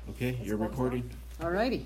Okay, you're recording. All righty.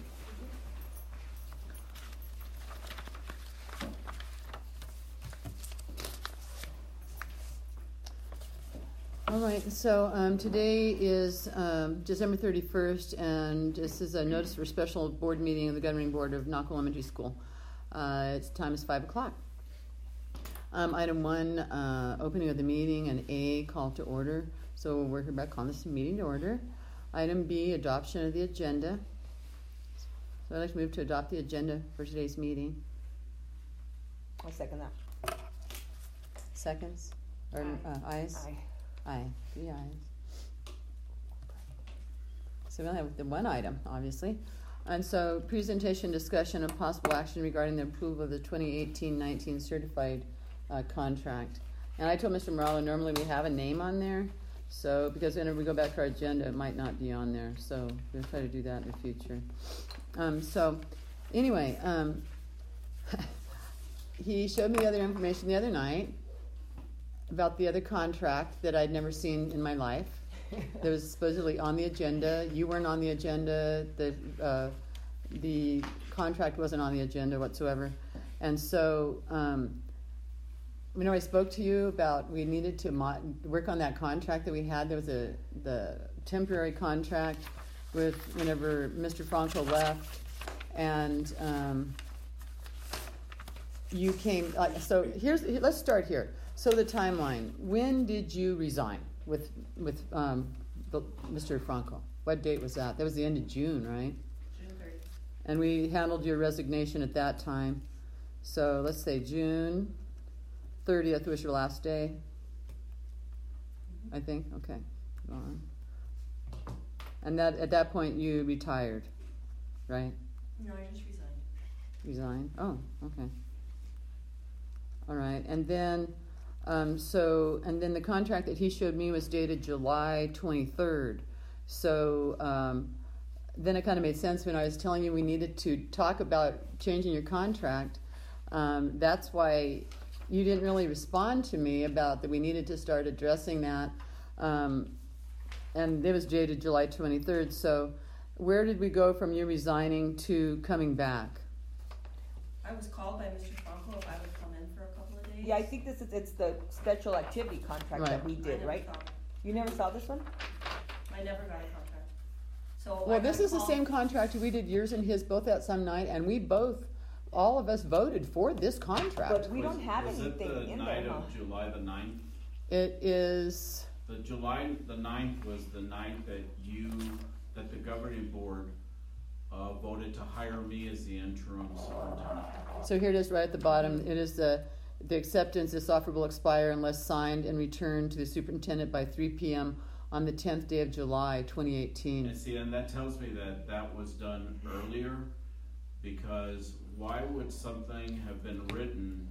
All right, so today is December 31st, and this is a notice for a special board meeting of the Governing Board of Naco Elementary School. Its time is 5 o'clock. Item 1, opening of the meeting, and A, call to order. So we're here about calling this meeting to order. Item B, adoption of the agenda. So I'd like to move to adopt the agenda for today's meeting. I'll second that. Seconds? Or ayes? Aye. Aye. 3 ayes. So we only have the one item, obviously. And so presentation, discussion, and possible action regarding the approval of the 2018-19 certified contract. And I told Mr. Morales normally we have a name on there. So, because whenever we go back to our agenda, it might not be on there. So, we'll try to do that in the future. Anyway, he showed me the other information the other night about the other contract that I'd never seen in my life. That was supposedly on the agenda. You weren't on the agenda. The contract wasn't on the agenda whatsoever. And so, I spoke to you about we needed to work on that contract that we had. There was the temporary contract with whenever Mr. Franco left, and you came. So let's start here. So the timeline. When did you resign with Mr. Franco? What date was that? That was the end of June, right? June 30th. And we handled your resignation at that time. So let's say June 30th was your last day, I think. Okay. And that at that point you retired, right? No, I just resigned. Resigned? Oh, okay. All right. And then, and then the contract that he showed me was dated July 23rd. So then it kind of made sense when I was telling you we needed to talk about changing your contract. That's why you didn't really respond to me about that we needed to start addressing that. And it was dated July 23rd. So where did we go from you resigning to coming back? I was called by Mr. Franco if I would come in for a couple of days. Yeah, I think it's the special activity contract Right. that we I did, never right? saw it. You never saw this one? I never got a contract. So Well, I this got is the called- same contract we did yours and his both at some night, and all of us voted for this contract. But we don't have was anything it the in night there, huh? of July the 9th? It is, The July the 9th was the night that the governing board voted to hire me as the interim superintendent. so here it is right at the bottom. It is the acceptance, this offer will expire unless signed and returned to the superintendent by 3 p.m. on the 10th day of July, 2018. And see, and that tells me that was done earlier, because why would something have been written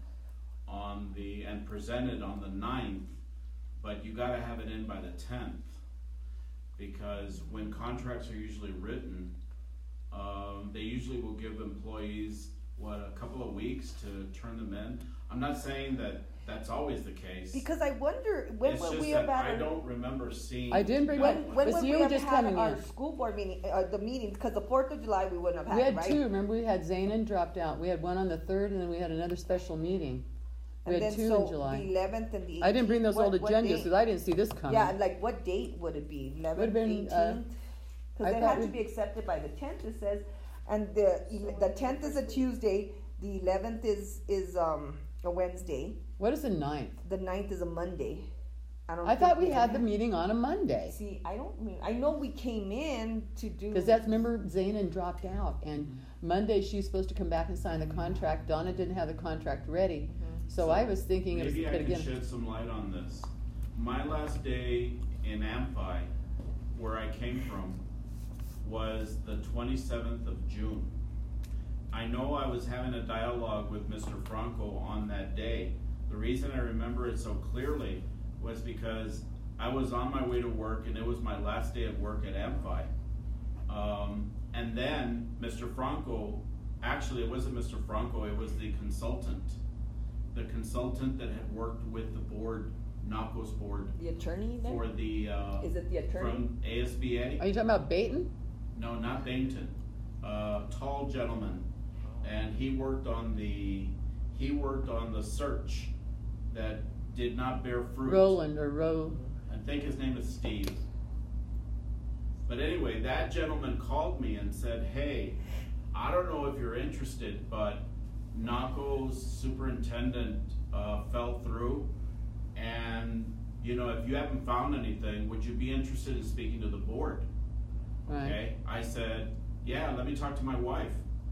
and presented on the 9th, but you gotta have it in by the 10th? Because when contracts are usually written, they usually will give employees, a couple of weeks to turn them in. I'm not saying that that's always the case. Because I wonder, when It's will just we that have I had don't remember seeing. I didn't bring that one. one. when Was would you we have just had coming our in? school board meeting, the meeting? Because the 4th of July we wouldn't have had, We had right? two. Remember, we had Zanin dropped out. We had one on the 3rd, and then we had another special meeting. We And had then 2 so in July. the 11th and the 18th. I didn't bring those old what agendas date? because I didn't see this coming. Yeah, like what date would it be? 11th, Would've been, 18th? I Because it thought had to we- be accepted by the 10th, it says. And the 10th is a Tuesday, the 11th is a Wednesday, What is the 9th? the 9th is a Monday. I thought we had the meeting on a Monday. See, I know we came in to do. Because remember, Zanin dropped out, and Monday she's supposed to come back and sign the contract. Donna didn't have the contract ready, so I was thinking it was. Maybe I But can again, shed some light on this. My last day in Amphi, where I came from, was the 27th of June. I know I was having a dialogue with Mr. Franco on that day. The reason I remember it so clearly was because I was on my way to work, and it was my last day at work at Amphi. And then Mr. Franco, actually it wasn't Mr. Franco, it was the consultant that had worked with the board, NACO's board, The attorney then? for the Is it the attorney? from ASBA. are you talking about Baton? No, not Bainton. Tall gentleman, and he worked on the search that did not bear fruit. Roland or Ro. I think his name is Steve. But anyway, that gentleman called me and said, "Hey, I don't know if you're interested, but NACO's superintendent fell through, and if you haven't found anything, would you be interested in speaking to the board?" Right. Okay. I said, "Yeah, let me talk to my wife."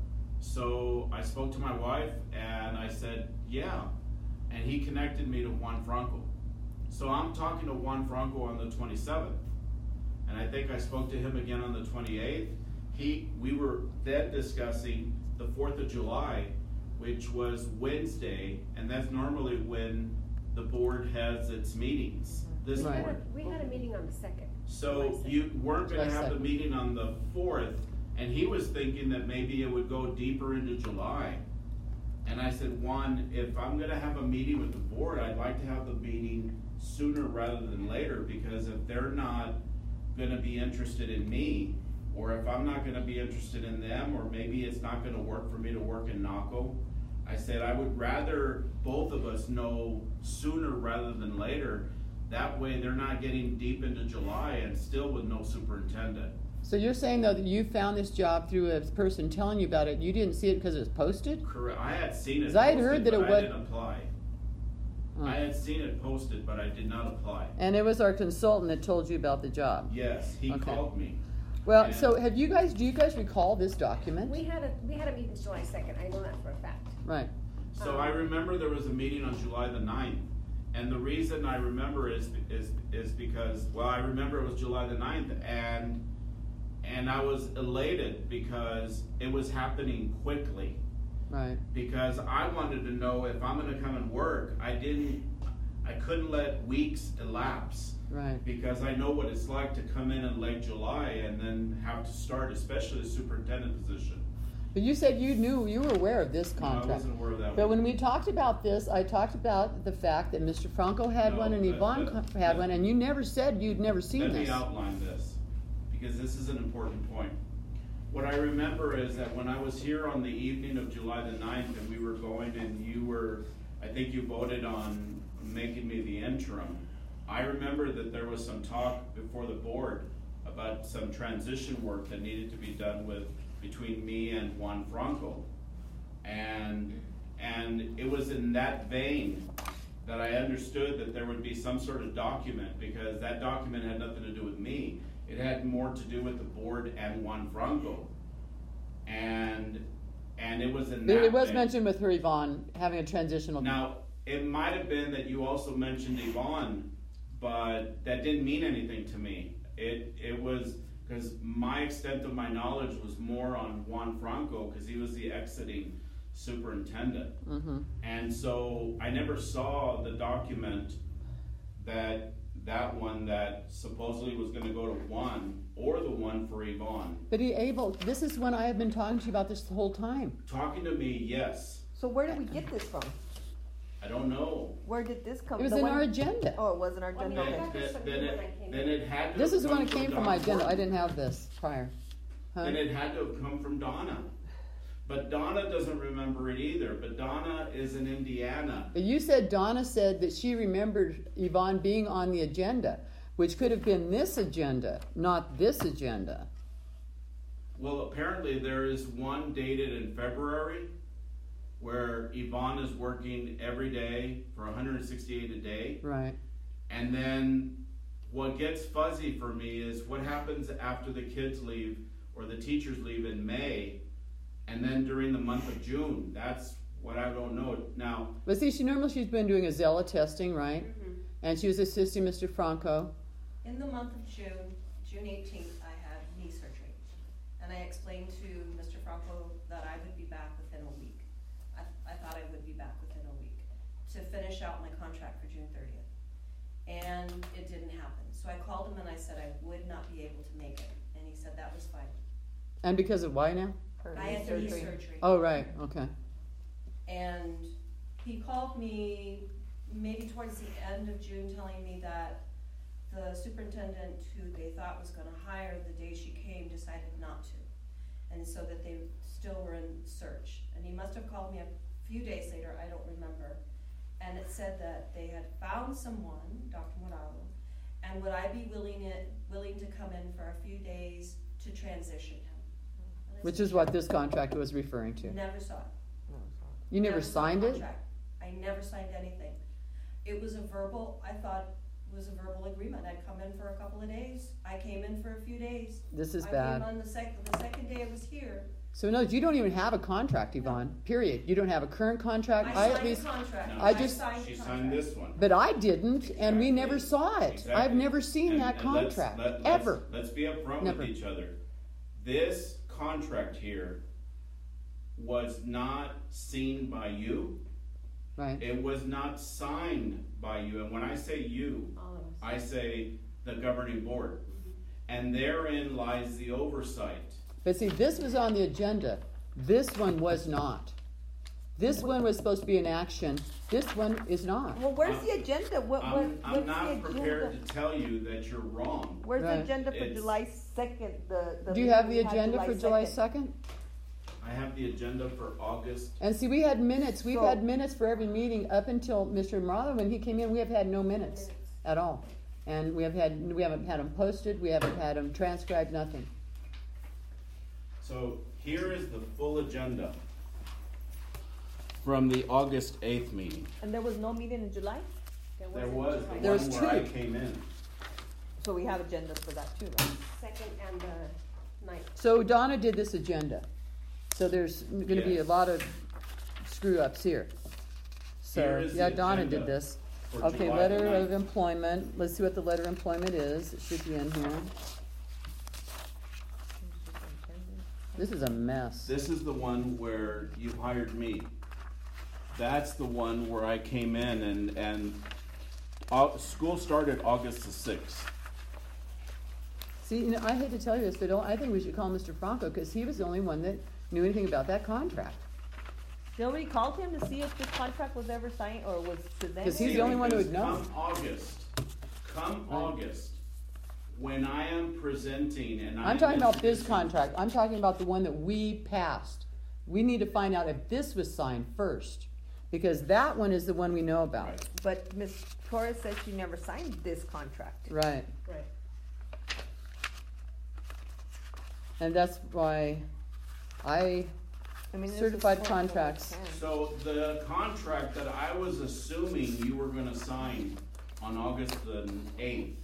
So I spoke to my wife and I said, "Yeah," and he connected me to Juan Franco. So I'm talking to Juan Franco on the 27th, and I think I spoke to him again on the 28th. We were then discussing the 4th of July, which was Wednesday, and that's normally when the board has its meetings. This Right. board. We had a meeting on the 2nd. So you weren't going to July have the 2nd. meeting on the 4th, and he was thinking that maybe it would go deeper into July. And I said, Juan, if I'm going to have a meeting with the board, I'd like to have the meeting sooner rather than later, because if they're not going to be interested in me, or if I'm not going to be interested in them, or maybe it's not going to work for me to work in NACO, I said I would rather both of us know sooner rather than later. That way they're not getting deep into July and still with no superintendent. So you're saying though that you found this job through a person telling you about it. You didn't see it because it was posted? Correct. I had seen it 'Cause I had posted, heard that but it I was- didn't apply. Oh. I had seen it posted, but I did not apply. And it was our consultant that told you about the job. Yes, he Okay. called me. Well, And- so do you guys recall this document? We had a meeting July 2nd. I know that for a fact. Right. So I remember there was a meeting on July the 9th. And the reason I remember is because, well, I remember it was July the 9th, and I was elated because it was happening quickly. Right. Because I wanted to know if I'm gonna come and work. I couldn't let weeks elapse. Right. Because I know what it's like to come in late July and then have to start, especially the superintendent position. But you said you were aware of this No, I contract. wasn't aware of that But one. when we talked about this, I talked about the fact that Mr. Franco had No, one and but- Yvonne but- had one, and you never said you'd never seen Let this. me outline this, because this is an important point. What I remember is that when I was here on the evening of July the 9th and we were going and I think you voted on making me the interim, I remember that there was some talk before the board about some transition work that needed to be done between me and Juan Franco. And it was in that vein that I understood that there would be some sort of document, because that document had nothing to do with me. It had more to do with the board and Juan Franco. And it was in But that it was vein. mentioned with her Yvonne having a transitional. Now, it might have been that you also mentioned Yvonne, but that didn't mean anything to me. It was because my extent of my knowledge was more on Juan Franco, because he was the exiting superintendent. Mm-hmm. And so I never saw the document that one that supposedly was going to go to Juan, or the one for Yvonne. But this is when I have been talking to you about this the whole time. Talking to me, yes. So where did we get this from? I don't know. Where did this come? It was the in one- our agenda. Oh, it was in our Well, agenda. I Okay. got this from you when I came Then in. it had to This have is when come it came from Donna my agenda. I Horton. didn't have this prior. Huh? Then it had to have come from Donna. But Donna doesn't remember it either. But Donna is in Indiana. But you said Donna said that she remembered Yvonne being on the agenda, which could have been this agenda, not this agenda. Well, apparently there is one dated in February where Yvonne is working every day for 168 a day. Right. And then what gets fuzzy for me is what happens after the kids leave or the teachers leave in May, and then during the month of June. That's what I don't know. Now, But see, she's been doing a Zella testing, right? Mm-hmm. And she was assisting Mr. Franco. In the month of June 18th, I had knee surgery. And I explained to Mr. Franco that I would be back within a week. I thought I would be back within a week to finish out my contract for June 30th. And it didn't happen. So I called him and I said I would not be able to make it. And he said that was fine. And because of why now? Her I knee had knee surgery. surgery. Oh, right. Okay. And he called me maybe towards the end of June telling me that the superintendent who they thought was going to hire the day she came decided not and so that they still were in search. And he must have called me a few days later, I don't remember, and it said that they had found someone, Dr. Morado, and would I be willing to come in for a few days to transition him? And I Which said, is what this contract was referring to. Never saw it. You never Saw the signed it? contract. I never signed anything. It was a verbal, I thought it was a verbal agreement. I'd come in for a couple of days. I came in for a few days. This is I bad. came on the second day I was here. So no, you don't even have a contract, Yvonne, period. You don't have a current contract. I at signed least, the contract. No, I just- signed the She contract. signed this one. but I didn't, and we Exactly. never saw it. I've Exactly. never seen And- that and let's- contract, let's- ever. Let's be upfront Never. with each other. This contract here was not seen by you. Right. It was not signed by you. And when I say you, All of us. I say the governing board. And therein lies the oversight. But see, this was on the agenda. This one was not. This one was supposed to be an action. This one is not. Well, where's the agenda? What's I'm the not agenda? prepared to tell you that you're wrong. Where's Right. the agenda for It's- July 2nd? Do you have the meeting we had agenda for July 2nd? I have the agenda for August. And see, we had minutes. We've So- had minutes for every meeting up until Mr. Morado, when he came in. We have had no minutes at all. And we haven't had them posted. We haven't had them transcribed, nothing. So here is the full agenda from the August 8th meeting. And there was no meeting in July? There wasn't was July. the There one was where I two. came in. So we have agendas for that too, right? Second and the ninth. So Donna did this agenda. So there's going to be a Yes. lot of screw ups here. So Here is yeah, the Donna agenda did this. for Okay, July letter the of 9th. employment. Let's see what the letter of employment is. It should be in here. This is a mess. This is the one where you hired me. That's the one where I came in and school started August the 6th. See, you know, I hate to tell you this, but I think we should call Mr. Franco because he was the only one that knew anything about that contract. Nobody called him to see if this contract was ever signed or was presented? 'Cause he's the only one who would know. Come Right. August, when I am presenting and I'm talking about this contract. I'm talking about the one that we passed. We need to find out if this was signed first, because that one is the one we know about. Right. But Ms. Torres said she never signed this contract. Right. Right. And that's why I I mean, this is Certified horrible. contracts. Yeah. So the contract that I was assuming you were gonna sign on August the 8th,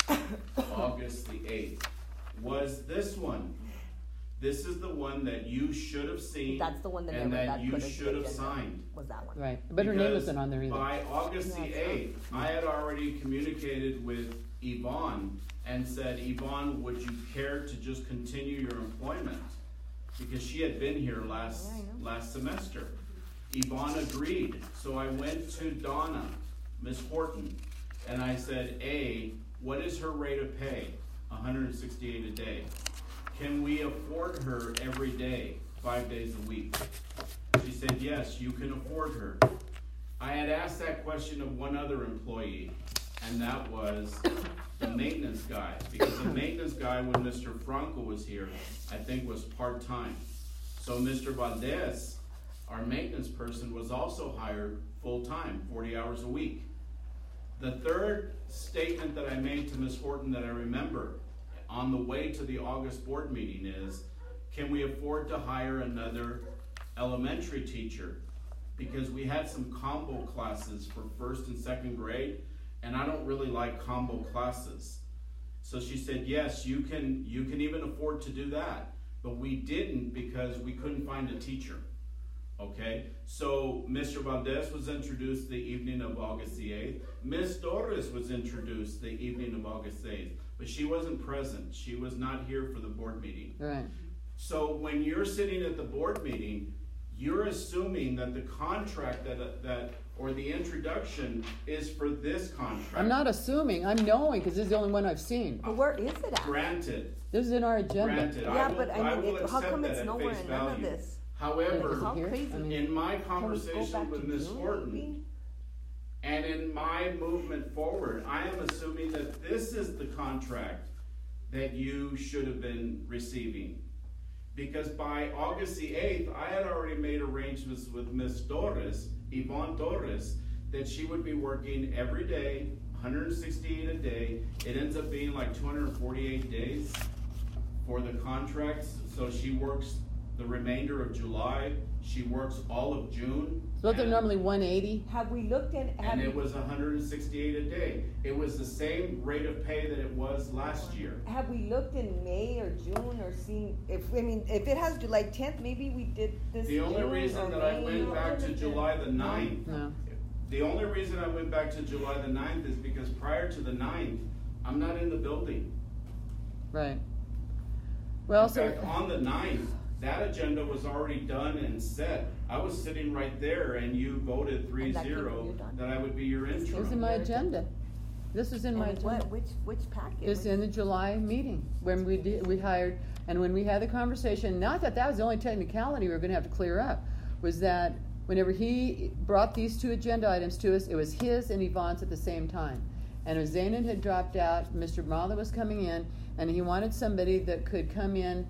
August the 8th, was this one. This is the one that you should have seen. That's the one that and never that got you put into should the have agenda. signed. Was that one? right, but her name Because wasn't on there either. By August No, the it's 8th, I had already communicated with Yvonne and said, Yvonne, would you care to just continue your employment? Because she had been here last Yeah, I know. last semester. Yvonne agreed, so I went to Donna, Miss Horton, and I said, what is her rate of pay? $168 a day. Can we afford her every day, 5 days a week? She said, yes, you can afford her. I had asked that question of one other employee, and that was the maintenance guy. Because the maintenance guy, when Mr. Franco was here, I think was part-time. So Mr. Valdez, our maintenance person, was also hired full-time, 40 hours a week. The third statement that I made to Ms. Horton that I remember on the way to the August board meeting is, can we afford to hire another elementary teacher? Because we had some combo classes for first and second grade, and I don't really like combo classes. So she said, yes, you can even afford to do that. But we didn't because we couldn't find a teacher. Okay, so Mr. Valdez was introduced the evening of August the 8th. Ms. Torres was introduced the evening of August 8th, but she wasn't present. She was not here for the board meeting. Right. So when you're sitting at the board meeting, you're assuming that the contract or the introduction is for this contract. I'm not assuming, I'm knowing, because this is the only one I've seen. But where is it at? Granted, This is in our agenda. granted. Yeah, will- but I mean, will how accept come that it's at nowhere face in none of value. this? However, Is it How here? crazy. I mean, in my Can we go conversation back with to Ms. June, Horton, maybe? and in my movement forward, I am assuming that this is the contract that you should have been receiving. Because by August the 8th, I had already made arrangements with Miss Torres, Yvonne Torres, that she would be working every day, 168 a day. It ends up being like 248 days for the contracts. So she works the remainder of July. She works all of June. So they're normally 180. Have we looked at, And it was 168 a day. It was the same rate of pay that it was last year. have we looked in May or June or seen, if it has July 10th, maybe we did this The only June reason or that I May. went back to July the 9th, No. the only reason I went back to July the 9th is because prior to the 9th, I'm not in the building. Right. Well, In fact, on the 9th, that agenda was already done and set. I was sitting right there and you voted 3-0 that I would be your it was in interim. my agenda. This was in my And agenda. which packet? It's in the July meeting when we hired, and when we had the conversation, not that that was the only technicality we were gonna have to clear up, was that whenever he brought these two agenda items to us, it was his and Yvonne's at the same time. And as Zainin had dropped out, Mr. Mala was coming in, and he wanted somebody that could come in,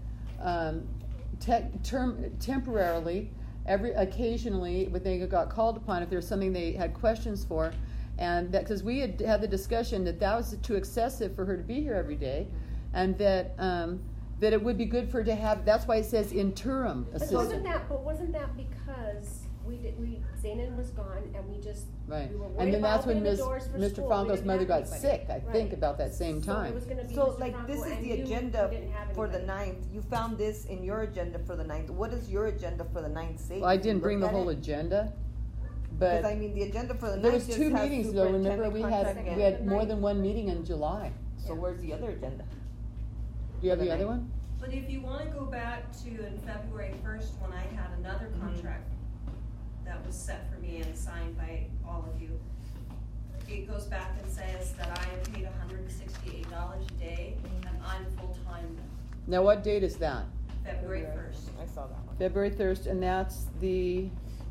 temporarily, occasionally, when they got called upon, if there was something they had questions for. And that, because we had had the discussion that was too excessive for her to be here every day, and that it would be good for her to have, that's why it says interim But assistant. wasn't that because Zainin was gone and we just, Right. we were And worried then about that's when opening the doors for Mr. school. We Franco's didn't mother have got anybody. sick, I think, Right. about that same So time. it was gonna be So Mr. like Franco this is and the you, agenda we didn't have for the anybody. 9th. You found this in your agenda for the 9th. What does your agenda for the 9th say? Well, I Did you didn't bring the look at whole it? agenda, Because I but mean, the agenda for the 9th there was just two has meetings though, remember superintendent contract and- we had more than one meeting in July. So where's the other agenda? Do you have For the the other ninth. one? But if you wanna go back to in February 1st, when I had another contract that was set for me and signed by all of you, it goes back and says that I am paid $168 a day and I'm full-time Now, what date is that? February 1st. I saw that one. February 1st, and that's the,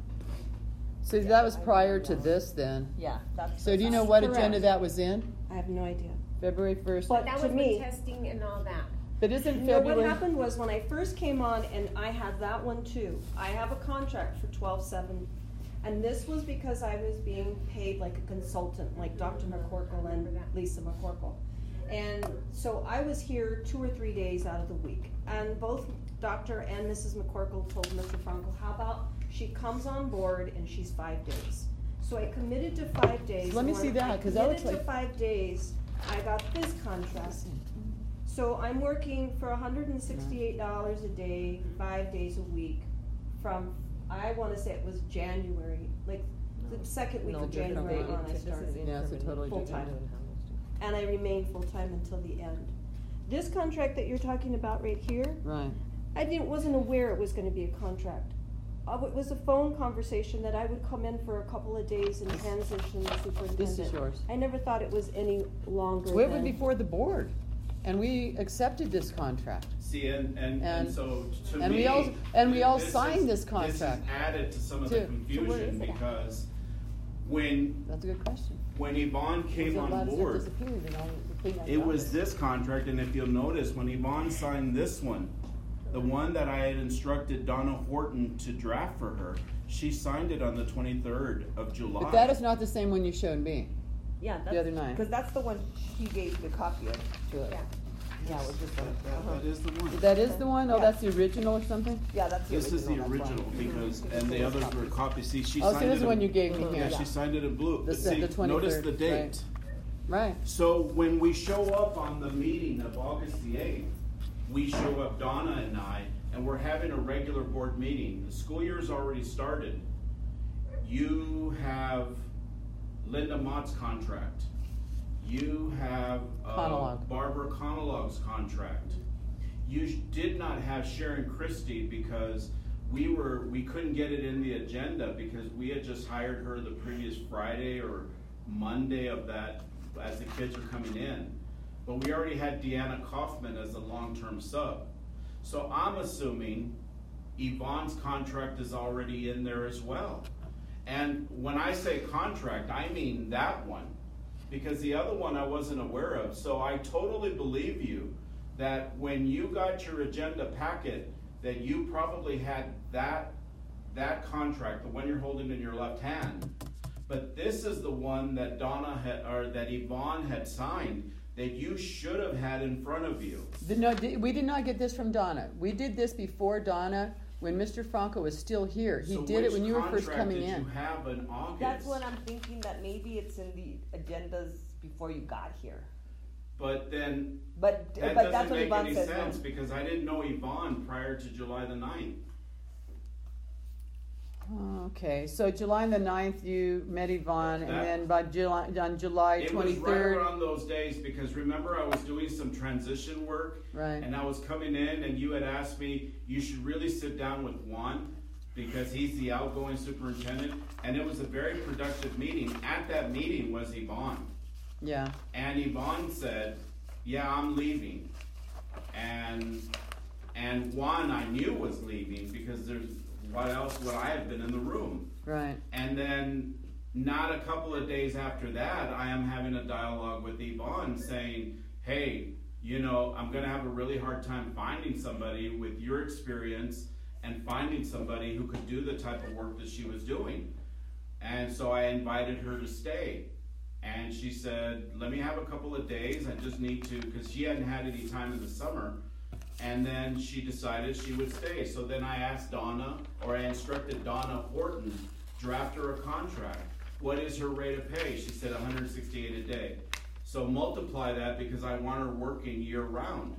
so Yeah, that was I prior remember to that. this then. Yeah, that's. So do you know what agenda Correct. that was in? I have no idea. February 1st? But That to was me- with testing and all that. But isn't No, what February? happened was when I first came on, and I had that one too, I have a contract for 12/7. And this was because I was being paid like a consultant, like Dr. McCorkle and remember that. Lisa McCorkle. And so I was here 2 or 3 days out of the week. And both Dr. and Mrs. McCorkle told Mr. Frankel, how about she comes on board and she's 5 days. So I committed to 5 days. Let me and see when that, I 'cause that looks committed like- to 5 days, I got this contract. So I'm working for $168 a day, 5 days a week, from, I wanna say it was January, like, the second week No, of different January date. on I started. Yeah, it's a totally different. Full-time. And I remained full-time until the end. This contract that you're talking about right here, Right. wasn't aware it was gonna be a contract. It was a phone conversation that I would come in for a couple of days and transition the superintendent. This is yours. I never thought it was any longer Well, it was than- before the board, and we accepted this contract. See, and And- so to me. and we all this signed is- this contract. This is added to some of Too. the So where confusion is it at? because when That's a good question. Yvonne came Was it on allowed to board, disappear, then all the thing I it got was this contract, and if you'll notice, when Yvonne signed this one, the one that I had instructed Donna Horton to draft for her, she signed it on the 23rd of July. But that is not the same one you showed me. Yeah, The other nine. Because that's the one he gave the copy of. Yeah. Yeah, it was just That is the one. That is the one? Oh, Yeah. that's the original or something? Yeah, that's the This is the that's why. original because, and the others were copies. See, she Oh, signed so it. this is the one in- you gave me Yeah, here. she signed it in blue. The But se- see, the 23rd, notice the date. Right. So when we show up on the meeting of August the 8th, we show up, Donna and I, and we're having a regular board meeting. The school year's already started. You have Linda Mott's contract. You have Conologue. Barbara Conologue's contract. You did not have Sharon Christie because we couldn't get it in the agenda because we had just hired her the previous Friday or Monday of that as the kids are coming in. But we already had Deanna Kaufman as a long-term sub. So I'm assuming Yvonne's contract is already in there as well. And when I say contract, I mean that one. Because the other one I wasn't aware of. So I totally believe you that when you got your agenda packet, that you probably had that contract, the one you're holding in your left hand, but this is the one that Donna had, or that Yvonne had signed, that you should have had in front of you. No, we did not get this from Donna. We did this before Donna, when Mr. Franco was still here. He did it when you were first coming in. So which contract did you have in August? That's what I'm thinking, that maybe it's in the agendas before you got here. But then, But that that's doesn't what make Yvonne any says. sense, because I didn't know Yvonne prior to July the 9th. Okay, so July the 9th, you met Yvonne, and That- then on July It was right 23rd, around those days, because remember I was doing some transition work, right? and I was coming in, and you had asked me, you should really sit down with Juan, because he's the outgoing superintendent, and it was a very productive meeting. At that meeting was Yvonne, Yeah, and Yvonne said, yeah, I'm leaving. And Juan I knew was leaving, because what else would I have been in the room? right. And then, not a couple of days after that, I am having a dialogue with Yvonne saying, hey, I'm going to have a really hard time finding somebody with your experience and finding somebody who could do the type of work that she was doing. And so I invited her to stay. And she said, let me have a couple of days. I just need to, because she hadn't had any time in the summer. And then she decided she would stay. So then I asked Donna, or I instructed Donna Horton, draft her a contract. What is her rate of pay? She said $168 a day. So multiply that, because I want her working year round.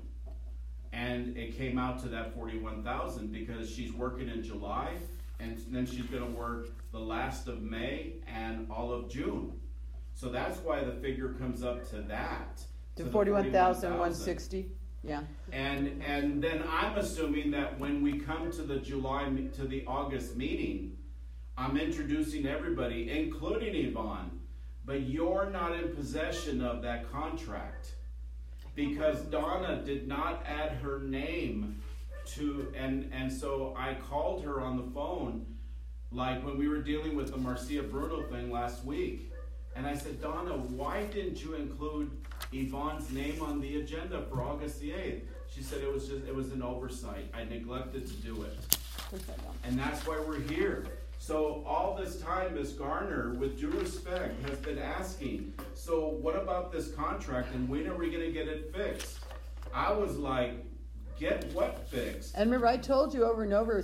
And it came out to that $41,000, because she's working in July, and then she's going to work the last of May and all of June. So that's why the figure comes up to that. To the 41,160. Yeah. And then I'm assuming that when we come to the August meeting, I'm introducing everybody, including Yvonne, but you're not in possession of that contract, because Donna did not add her name to, and so I called her on the phone, like when we were dealing with the Marcia Bruno thing last week. And I said, Donna, why didn't you include Yvonne's name on the agenda for August the 8th? She said it was an oversight. I neglected to do it. And that's why we're here. So all this time, Ms. Garner, with due respect, has been asking, so what about this contract, and when are we going to get it fixed? I was like, get what fixed? And remember, I told you over and over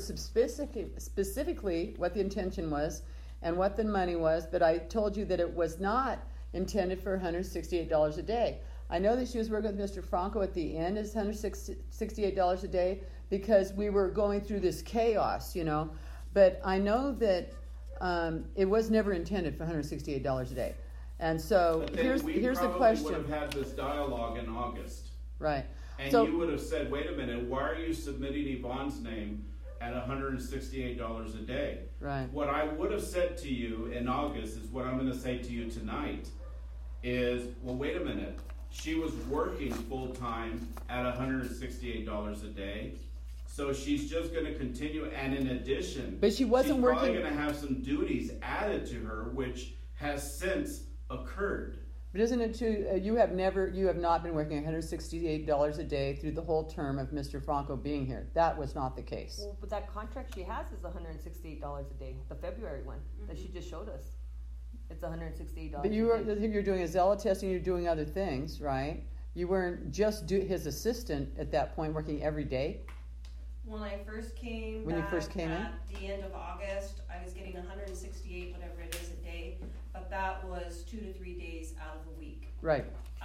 specifically what the intention was and what the money was, but I told you that it was not intended for $168 a day. I know that she was working with Mr. Franco at the end as $168 a day, because we were going through this chaos, But I know that it was never intended for $168 a day. And so here's the question. We would have had this dialogue in August. Right. And so, you would have said, wait a minute, why are you submitting Yvonne's name at $168 a day? Right. What I would have said to you in August is what I'm going to say to you tonight is, well, wait a minute. She was working full-time at $168 a day. So she's just going to continue, and in addition, but she wasn't she's working. probably going to have some duties added to her, which has since occurred. But isn't it true? You have not been working $168 a day through the whole term of Mr. Franco being here. That was not the case. Well, but that contract she has is $168 a day. The February one that she just showed us, it's $168. But you're doing a Zella testing. You're doing other things, right? You weren't just his assistant at that point, working every day. When I first came When you back first came in? at the end of August, I was getting 168, whatever it is, a day, but that was 2 to 3 days out of the week. Right.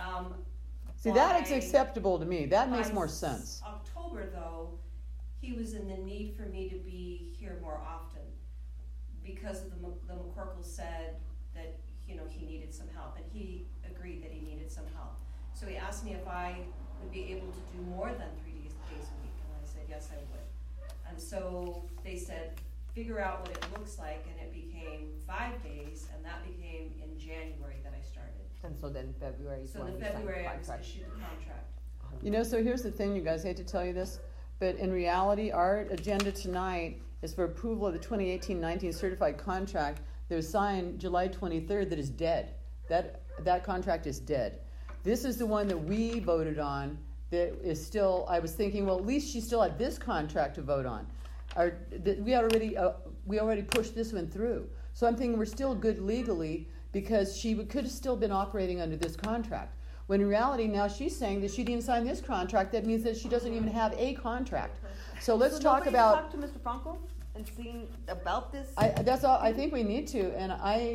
See, that is By- acceptable to me. That makes by more sense. October, though, he was in the need for me to be here more often, because of the McCorkle said that he needed some help, and he agreed that he needed some help. So he asked me if I would be able to do more than 3 days a week, and I said yes, I would. And so they said, figure out what it looks like, and it became 5 days, and that became in January that I started. And so then February. So in February I was issued the contract. So here's the thing, you guys. I hate to tell you this, but in reality, our agenda tonight is for approval of the 2018-19 certified contract that was signed July 23rd that is dead. That contract is dead. This is the one that we voted on that is still, I was thinking, well, at least she still had this contract to vote on. We already pushed this one through. So I'm thinking we're still good legally because she could have still been operating under this contract. When in reality, now she's saying that she didn't sign this contract. That means that she doesn't even have a contract. So let's talk about. Talk to Mr. Franco and see about this. That's all. I think we need to. And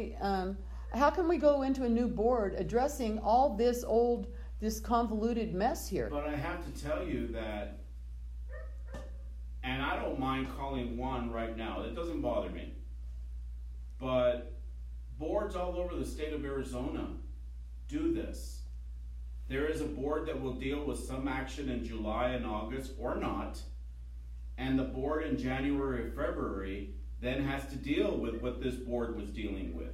how can we go into a new board addressing all this convoluted mess here? But I have to tell you that, and I don't mind calling one right now. It doesn't bother me. But boards all over the state of Arizona do this. There is a board that will deal with some action in July and August or not, and the board in January or February then has to deal with what this board was dealing with.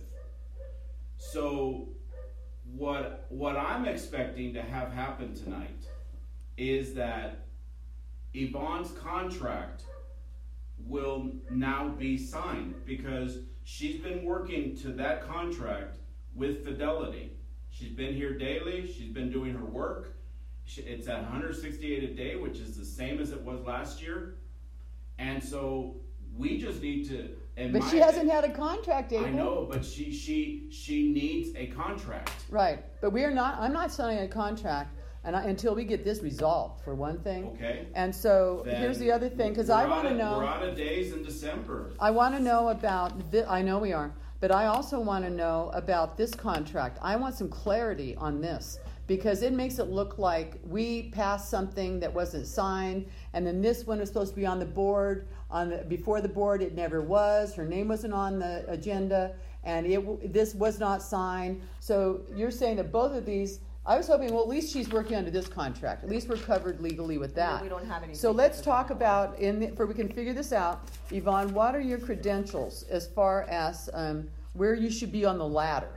So what I'm expecting to have happen tonight is that Yvonne's contract will now be signed because she's been working to that contract with fidelity. She's been here daily. She's been doing her work. It's at 168 a day, which is the same as it was last year. And so we just need to. But she hasn't had a contract, April. I know, but she needs a contract. Right, but we're not. I'm not signing a contract, until we get this resolved. For one thing. Okay. And so Then here's the other thing, because I want to know. We're out of days in December. I want to know about. I know we are, but I also want to know about this contract. I want some clarity on this. Because it makes it look like we passed something that wasn't signed, and then this one was supposed to be on the board. Before the board, it never was. Her name wasn't on the agenda, and this was not signed. So you're saying that both of these. I was hoping, well, at least she's working under this contract. At least we're covered legally with that. No, we don't have anything. So let's talk about, we can figure this out. Yvonne, what are your credentials as far as where you should be on the ladder?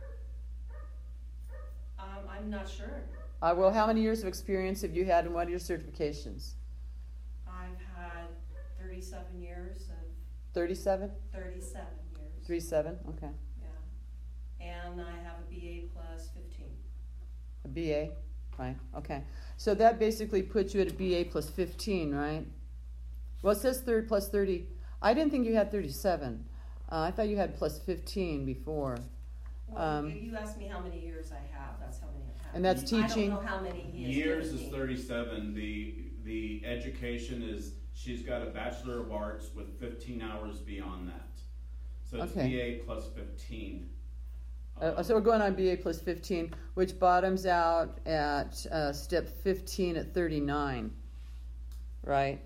I'm not sure. Well, how many years of experience have you had, and what are your certifications? I've had 37 years of 37? 37 years. 37, okay. Yeah. And I have a BA plus 15. A BA, right, okay. So that basically puts you at a BA plus 15, right? Well, it says plus 30. I didn't think you had 37. I thought you had plus 15 before. Well, if you ask me how many years I have, that's how many I have. And that's teaching? I don't know how many he has Years given is me. 37. The education is, she's got a Bachelor of Arts with 15 hours beyond that. So it's Okay. BA plus 15. So we're going on BA plus 15, which bottoms out at step 15 at 39, right?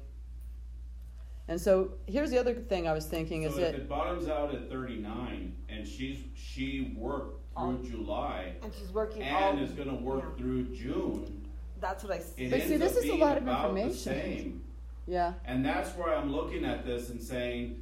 And so here's the other thing I was thinking is So that if it bottoms out at 39 and she worked through July And she's working and is going to work through June, That's what I see. it But ends see, this up is a being lot of about the information. same. yeah. And that's where I'm looking at this and saying,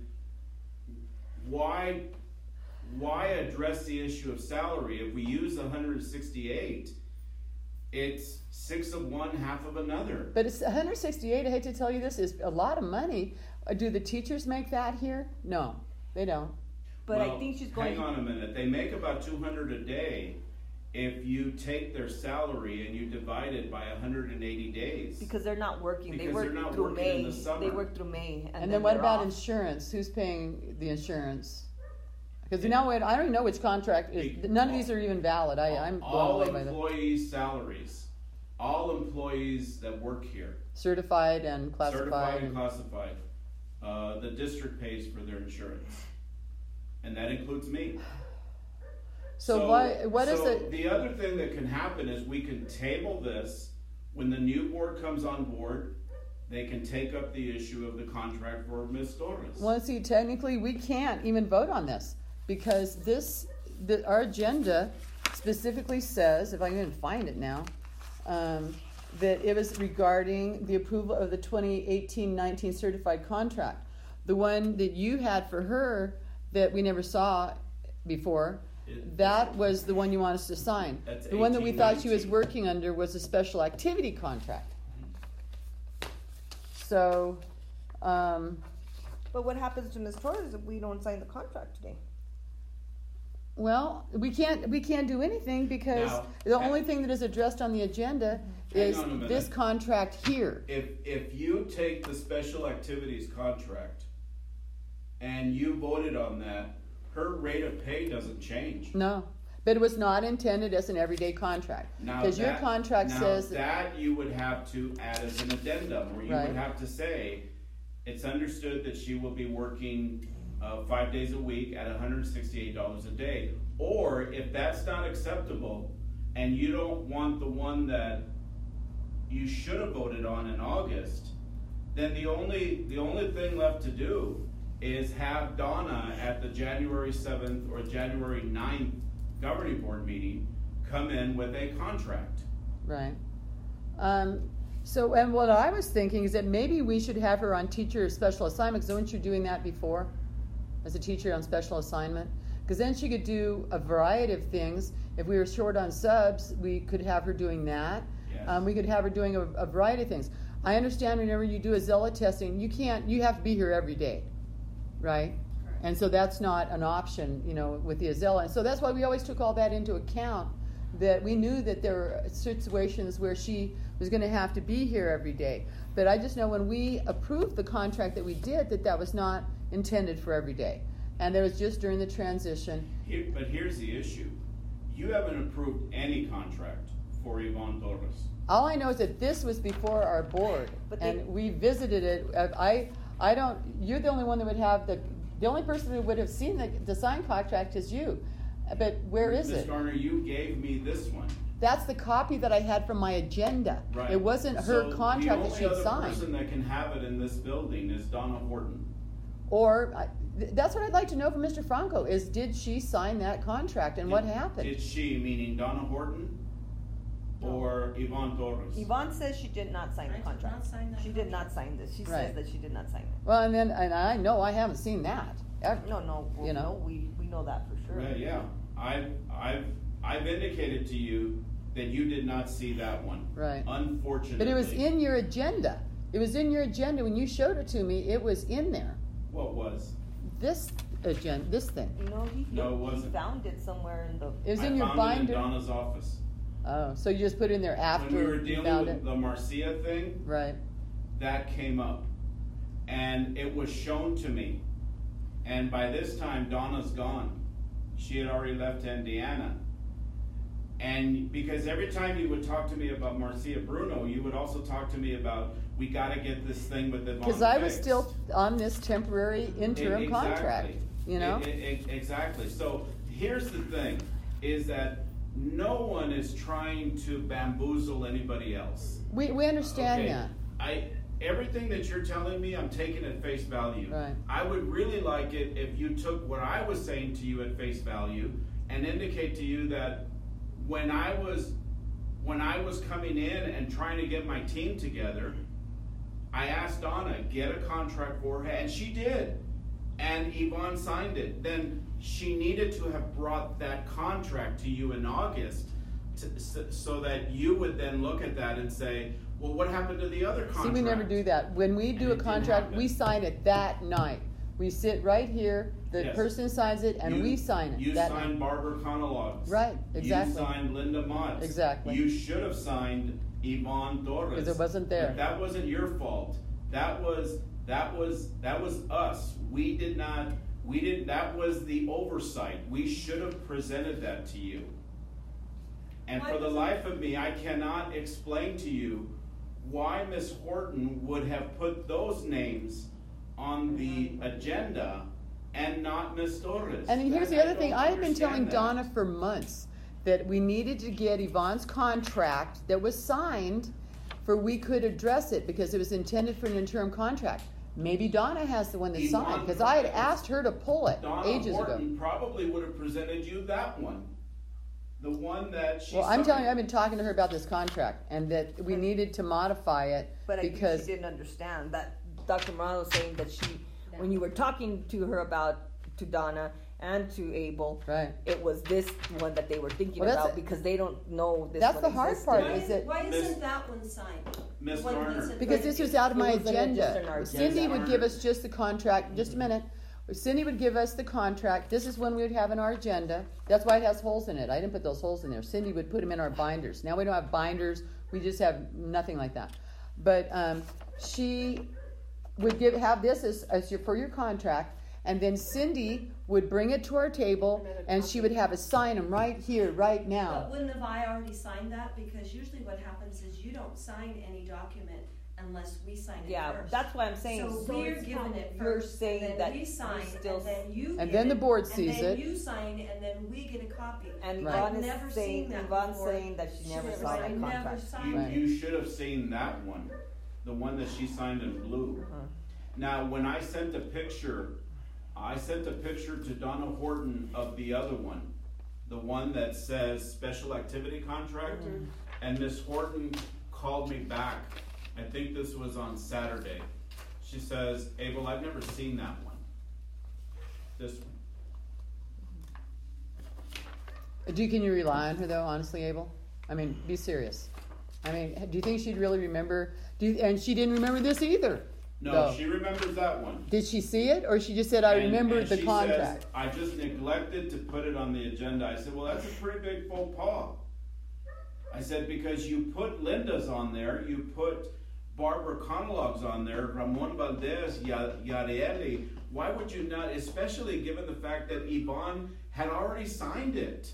why address the issue of salary? If we use 168, it's 6 of one, half of another. But it's 168, I hate to tell you this, is a lot of money. Do the teachers make that here? No, they don't. But I Well, think she's going. Hang on a minute. They make about 200 a day if you take their salary and you divide it by 180 days. Because they're not working. They Because work they're not through working May. in the summer. They work through May. And then what they're about off. insurance? Who's paying the insurance? Because now I don't even know which contract is. None of these are even valid. I'm blown all away by that. employees' salaries, all employees that work here, Certified and classified. certified and classified, the district pays for their insurance, and that includes me. So what is it? The other thing that can happen is we can table this when the new board comes on board. They can take up the issue of the contract for Ms. Torres. Well, see, technically we can't even vote on this because our agenda specifically says, if I can even find it now, that it was regarding the approval of the 2018-19 certified contract. The one that you had for her that we never saw before, that was the one you want us to sign. That's The one that we thought she was 18-19. working under was a special activity contract. So, But what happens to Ms. Torres if we don't sign the contract today? Well, we can't do anything because Now, the only thing that is addressed on the agenda Hang is on a minute. this contract here. If you take the special activities contract and you voted on that, her rate of pay doesn't change. No, but it was not intended as an everyday contract. Now Because your that- contract now says that you would have to add as an addendum, or you Right. would have to say, it's understood that she will be working 5 days a week at $168 a day. Or if that's not acceptable, and you don't want the one that you should have voted on in August, then the only thing left to do is have Donna at the January 7th or January 9th governing board meeting come in with a contract. right. So, and what I was thinking is that maybe we should have her on teacher special assignments. Weren't you doing that before, as a teacher on special assignment? Because then she could do a variety of things. If we were short on subs, we could have her doing that. Yes. We could have her doing a variety of things. I understand whenever you do a Zella testing, you have to be here every day, right? Correct. And so that's not an option, with the Azella. And so that's why we always took all that into account, that we knew that there were situations where she was going to have to be here every day. But I just know when we approved the contract that we did, that was not intended for every day. And that was just during the transition. But here's the issue. You haven't approved any contract for Yvonne Torres. All I know is that this was before our board, But and we visited it. I don't. You're the only one that would have the only person who would have seen the signed contract is you. But where is Ms. it? Garner, you gave me this one. That's the copy that I had from my agenda. Right. It wasn't her contract that she'd The only other signed. person that can have it in this building is Donna Horton. That's what I'd like to know from Mr. Franco is, did she sign that contract and what happened? Did she, meaning Donna Horton or Yvonne Torres? Yvonne says she did not sign I the did contract. not sign that She did not sign this. She Right. says that she did not sign it. Well, and I know I haven't seen that ever. No, You know? no, we know that for sure. Well, yeah, I've indicated to you that you did not see that one. Right. Unfortunately. But it was in your agenda. It was in your agenda when you showed it to me. It was in there. What was? This thing. No, he wasn't. found it somewhere in the. It was I in your found binder. it in Donna's office. Oh, so you just put it in there after When we were you dealing found with it? the Marcia thing, Right. that came up. And it was shown to me. And by this time, Donna's gone. She had already left to Indiana. And because every time you would talk to me about Marcia Bruno, you would also talk to me about, we gotta get this thing with Yvonne Because I was fixed. still on this temporary interim Exactly. contract, Exactly. So here's the thing, is that no one is trying to bamboozle anybody else. We understand Okay? that. Everything that you're telling me, I'm taking at face value. Right. I would really like it if you took what I was saying to you at face value and indicate to you that when I was coming in and trying to get my team together, I asked Donna, get a contract for her, and she did. And Yvonne signed it. Then she needed to have brought that contract to you in August so that you would then look at that and say, well, what happened to the other contract? See, we never do that. When we do And a it didn't contract, happen. we sign it that night. We sit right here, the Yes. person signs it, and we sign it You that signed night. Barbara Conologs. Right, exactly. You signed Linda Motz. Exactly. You should have signed Yvonne Torres. Because it wasn't there. But that wasn't your fault. That was us. We didn't, that was the oversight. We should have presented that to you. And Why for the doesn't- life of me, I cannot explain to you why Miss Horton would have put those names on the agenda and not Miss Torres. And here's the I other thing. don't I have been telling understand that. Donna for months that we needed to get Yvonne's contract that was signed for we could address it because it was intended for an interim contract. Maybe Donna has the one that's Yvonne signed because I had Torres. asked her to pull it Donna ages ago. Horton probably would have presented you that one. The one that she Well, I'm telling you, I've signed. been talking to her about this contract and that we needed to modify it But I think because she didn't understand that Dr. Morano was saying that when you were talking to her to Donna and to Abel, right. it was this one that they were thinking Well, that's about because they don't know this That's one the hard existed. part, Why, is that- why Miss- isn't that one signed? Miss The one Garner. that's in Because front this of was you? out of my It wasn't just in agenda. our Cindy agenda. would give us just the contract. Just a minute. Cindy would give us the contract. This is when we would have in our agenda. That's why it has holes in it. I didn't put those holes in there. Cindy would put them in our binders. Now we don't have binders. We just have nothing like that. But she would have this as for your contract, and then Cindy would bring it to our table, and she would have us sign them right here, right now. But wouldn't have I already signed that? Because usually what happens is you don't sign any document unless we sign it Yeah, first. that's what I'm saying. So we're given it You're first, saying and that then we sign, you still- and then you And get then the it, board sees and then it. you sign, and then we get a copy. And Right. Yvonne I've never is saying, seen that Yvonne's before. saying that she never saw I that never contract. signed it. You should have seen that one, the one that she signed in blue. Now, when I sent a picture to Donna Horton of the other one, the one that says special activity contract, and Miss Horton called me back. I think this was on Saturday. She says, Abel, I've never seen that one. This one. Can you rely on her though, honestly, Abel? I mean, be serious. I mean, do you think she'd really remember? And she didn't remember this either. No, though. she remembers that one. Did she see it, or she just said, "I remember And the she contract"? says, I just neglected to put it on the agenda. I said, well, that's a pretty big faux pas. I said, because you put Linda's on there, you put Barbara Conlog's on there, Ramon Valdez, Yareli. Why would you not, especially given the fact that Yvonne had already signed it?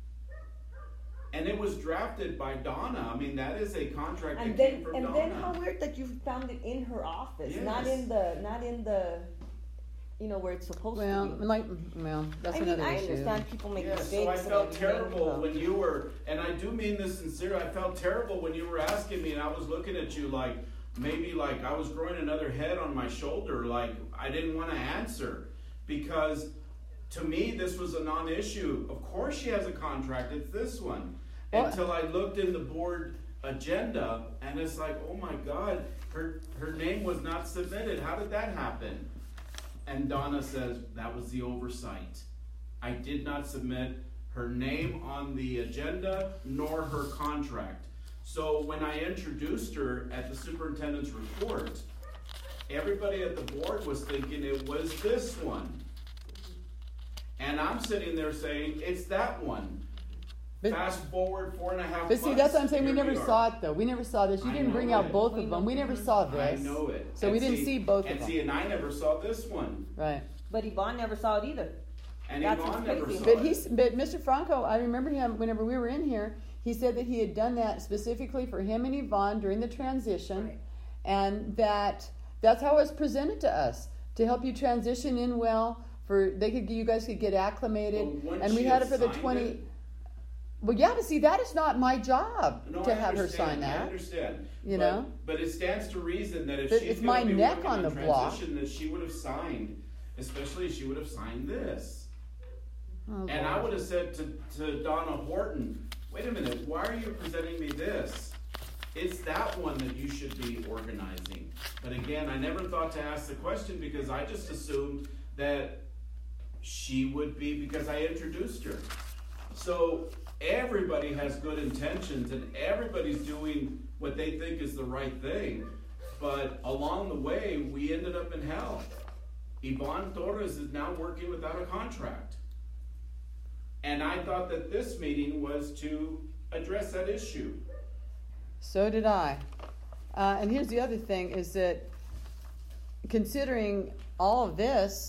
And it was drafted by Donna. I mean, that is a contract that came from Donna. And then how weird that you found it in her office, not Yes. in the, where it's supposed Well, to be. that's I mean, another I issue. understand people make Yeah, mistakes. so I and felt everything, terrible but- when you were, and I do mean this sincerely, I felt terrible when you were asking me and I was looking at you like, maybe like I was growing another head on my shoulder, like I didn't want to answer. Because to me, this was a non-issue. Of course she has a contract, it's this one. Well, Until I looked in the board agenda and it's like, oh my God, her name was not submitted. How did that happen? And Donna says, that was the oversight. I did not submit her name on the agenda nor her contract. So when I introduced her at the superintendent's report, everybody at the board was thinking it was this one. And I'm sitting there saying, it's that one. But- Fast forward 4.5 months. But see, that's what I'm saying. We here never are. saw it though. We never saw this. You I didn't know bring out it. both of them. We never saw I this. know it. So we didn't see both of and them. see, and I never saw this one. Right. But Yvonne never saw it either. And That's Yvonne what's never crazy. saw But it. but Mr. Franco, I remember him whenever we were in here. He said that he had done that specifically for him and Yvonne during the transition, Right. and that's how it was presented to us to help you transition in well. You guys could get acclimated, But wouldn't and we she had have it for the signed 20. it? Well, yeah, but see, that is not my job No, to I have her sign understand, I that. understand. You But- know? But it stands to reason that if But she's it's gonna my be neck working on the block. transition, that she would have signed, especially she would have signed this. Oh, And I God. would have said to Donna Horton, wait a minute, why are you presenting me this? It's that one that you should be organizing. But again, I never thought to ask the question because I just assumed that she would be, because I introduced her. So everybody has good intentions and everybody's doing what they think is the right thing. But along the way, we ended up in hell. Yvonne Torres is now working without a contract. And I thought that this meeting was to address that issue. So did I. And here's the other thing: is that considering all of this,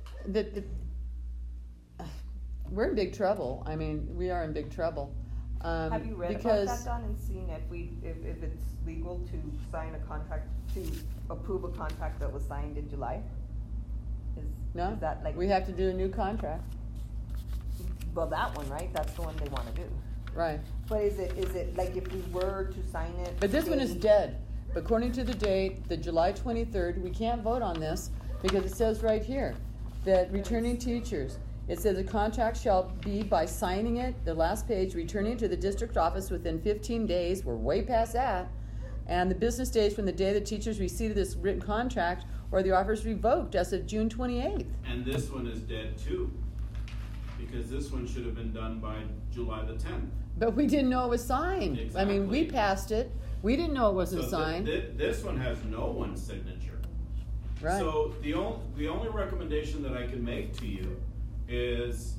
we're in big trouble. I mean, we are in big trouble. Have you read because about that, Don, and seen if it's legal to sign a contract, to approve a contract that was signed in July? no, Is that like, we have to do a new contract, well, that one, right? That's the one they want to do. right? But is it like if we were to sign it? But this one is today- dead. According to the date, the July 23rd, we can't vote on this because it says right here that returning teachers, it says a contract shall be by signing it, the last page, returning to the district office within 15 days. We're way past that. And the business days from the day the teachers received this written contract or the offer is revoked as of June 28th. And this one is dead too. Because this one should have been done by July the 10th. But we didn't know it was signed. I mean, we Exactly. passed it. We didn't know it wasn't So signed. this one has no one's signature. Right. So the only recommendation that I can make to you is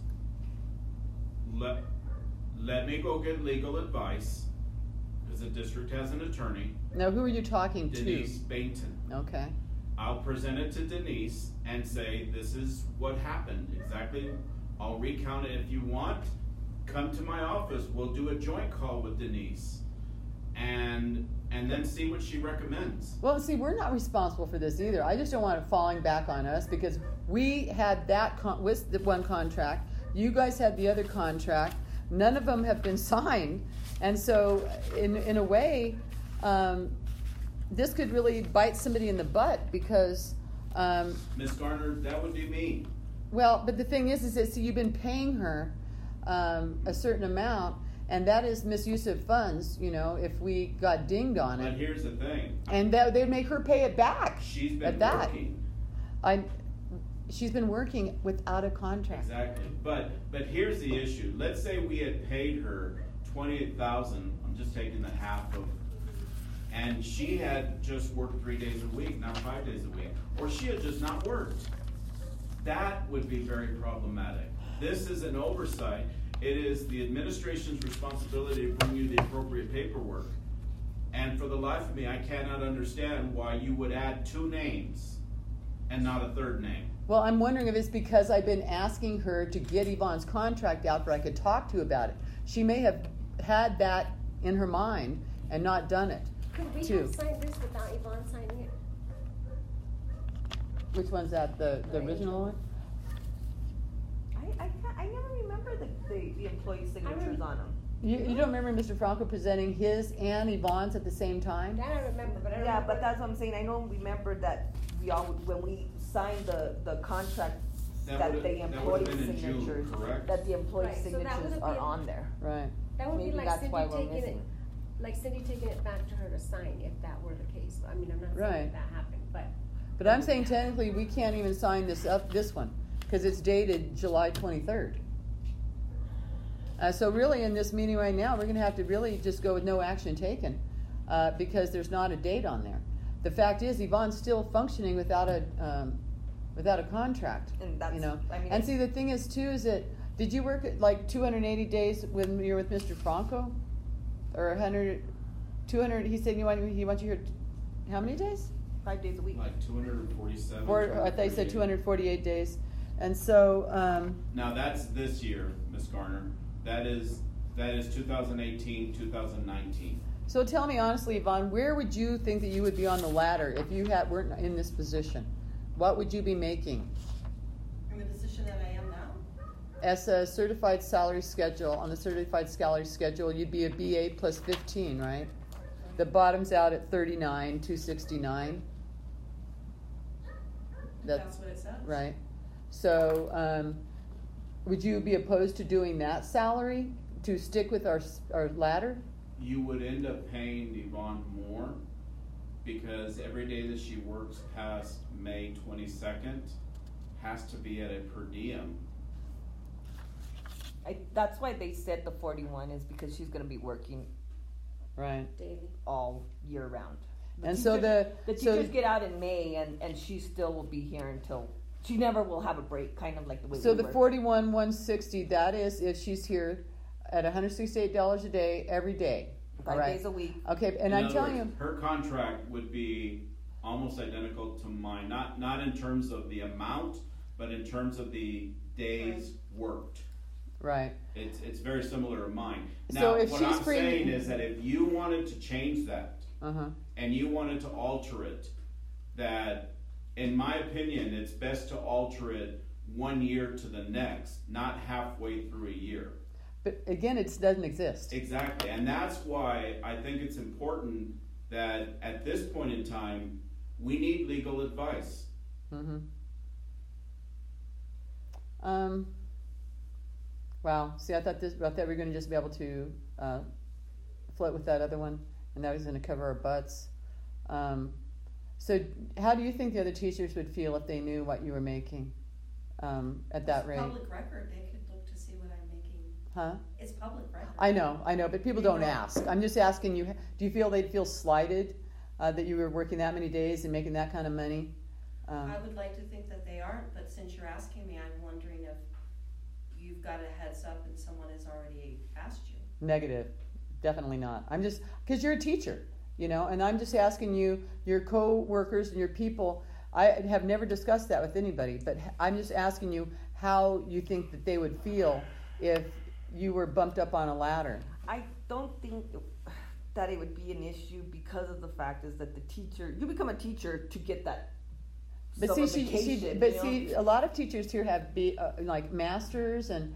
let me go get legal advice, because the district has an attorney, Now, who are you talking Denise Bainton. to? Okay. I'll present it to Denise and say, this is what happened, exactly. I'll recount it. If you want, come to my office, we'll do a joint call with Denise, and then see what she recommends. Well, see, we're not responsible for this either. I just don't want it falling back on us, because we had that with the one contract. You guys had the other contract. None of them have been signed, and so in a way, this could really bite somebody in the butt, because. Ms. Garner, that would be me. Well, but the thing is that, see, you've been paying her a certain amount, and that is misuse of funds, you know, if we got dinged on But it. here's the thing. And they'd make her pay it back. She's been at that. working. She's been working without a contract. Exactly. But here's the issue. Let's say we had paid her $28,000. I'm just taking the half of, and she had just worked 3 days a week, not 5 days a week, or she had just not worked. That would be very problematic. This is an oversight. It is the administration's responsibility to bring you the appropriate paperwork. And for the life of me, I cannot understand why you would add 2 names and not a third name. Well, I'm wondering if it's because I've been asking her to get Yvonne's contract out, but I could talk to about it. She may have had that in her mind and not done it. Could we Two. have signed this without Yvonne signing it? Which one's that? The original one? I never remember the employee signatures on them. You don't remember Mr. Franco presenting his and Yvonne's at the same time? That I remember, but I don't Yeah, remember. but that's what I'm saying. I don't remember that we all, when we signed the contract, That that would've- the that employee would've been in June, signatures, correct? that the employee Right, so that signatures would've are been- on there. Right. That would be Maybe like that's Cindy why we're taking it, missing. like Cindy taking it back to her to sign if that were the case. I mean, I'm not Right. saying that happened, but. But I'm saying technically we can't even sign this one, because it's dated July 23rd. So really in this meeting right now, we're gonna have to really just go with no action taken, because there's not a date on there. The fact is, Yvonne's still functioning without a contract, And that's, you know. I mean, And see, the thing is too, is that, did you work like 280 days when you were with Mr. Franco? Or 200, he said he wants you here, how many days? 5 days a week. Like 247. I thought you said 248 days. And so, Now that's this year, Ms. Garner. That is 2018, 2019. so tell me honestly, Yvonne, where would you think that you would be on the ladder if you weren't in this position? What would you be making? In the position that I am now, As a certified salary schedule, on the certified salary schedule, you'd be a BA plus 15, right? The bottom's out at 39,269. that's what it says. Right. So, would you be opposed to doing that salary to stick with our ladder? You would end up paying Yvonne more, because every day that she works past May 22nd has to be at a per diem. That's why they said the 41 is because she's gonna be working Right. Daily. all year round. And so the teachers get out in May, and she still will be here until, she never will have a break, kind of like the way So we the work. 41,160, that is if she's here at $168 a day every day. 5 all right? days a week. Okay, and In I'm other telling words, you, her contract would be almost identical to mine, not in terms of the amount, but in terms of the days worked. right. It's very similar to mine. So Now, if what she's I'm free- saying is that if you wanted to change that, Uh-huh. and you wanted to alter it, that, in my opinion, it's best to alter it 1 year to the next, not halfway through a year. But again, it doesn't exist. Exactly, and that's why I think it's important that at this point in time, we need legal advice. Mm-hmm. Wow. See, I thought we were going to just be able to float with that other one, and that was going to cover our butts. So, how do you think the other teachers would feel if they knew what you were making at that It's rate? public record, they could look to see what I'm making. Huh? It's public record. I know, but people don't ask. I'm just asking you. Do you feel they'd feel slighted that you were working that many days and making that kind of money? I would like to think that they aren't, but since you're asking me, I'm wondering if you've got a heads up and someone has already asked you. Negative. Definitely not. I'm just, because you're a teacher, you know, and I'm just asking you, your co-workers and your people, I have never discussed that with anybody, but I'm just asking you how you think that they would feel if you were bumped up on a ladder. I don't think that it would be an issue because of the fact is that the teacher, you become a teacher to get that. But see, a lot of teachers here have like masters and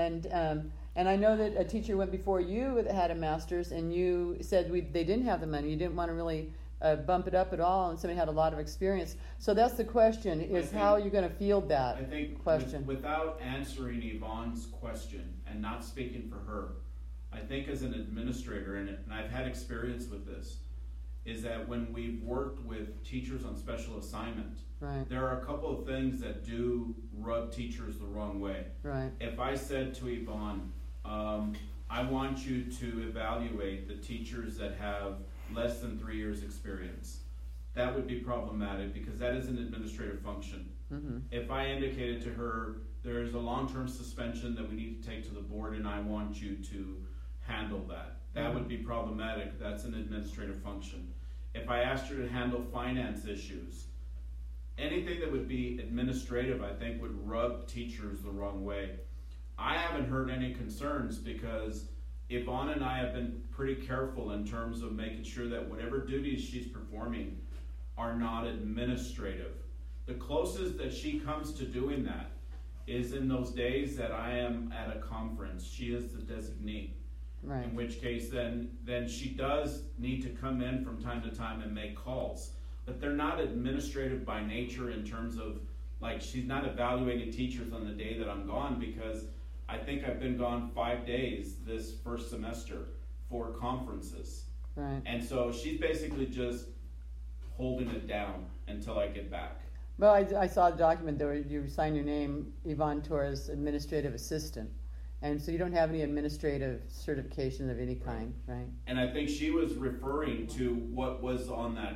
I know that a teacher went before you that had a master's, and you said they didn't have the money. You didn't want to really bump it up at all, and somebody had a lot of experience. So that's the question: is how you're going to field that I think question. Without answering Yvonne's question and not speaking for her, I think as an administrator, and I've had experience with this, is that when we've worked with teachers on special assignment, right. there are a couple of things that do rub teachers the wrong way. Right. If I said to Yvonne, I want you to evaluate the teachers that have less than 3 years experience, that would be problematic because that is an administrative function. Mm-hmm. If I indicated to her, there is a long-term suspension that we need to take to the board and I want you to handle that, that Mm-hmm. would be problematic. That's an administrative function. If I asked her to handle finance issues, anything that would be administrative, I think would rub teachers the wrong way. I haven't heard any concerns because Yvonne and I have been pretty careful in terms of making sure that whatever duties she's performing are not administrative. The closest that she comes to doing that is in those days that I am at a conference. She is the designee. Right. In which case then she does need to come in from time to time and make calls. But they're not administrative by nature in terms of, like, she's not evaluating teachers on the day that I'm gone, because I think I've been gone 5 days this first semester for conferences. Right. And so she's basically just holding it down until I get back. Well, I saw the document where you signed your name, Yvonne Torres, administrative assistant. And so you don't have any administrative certification of any kind, right? And I think she was referring to what was on that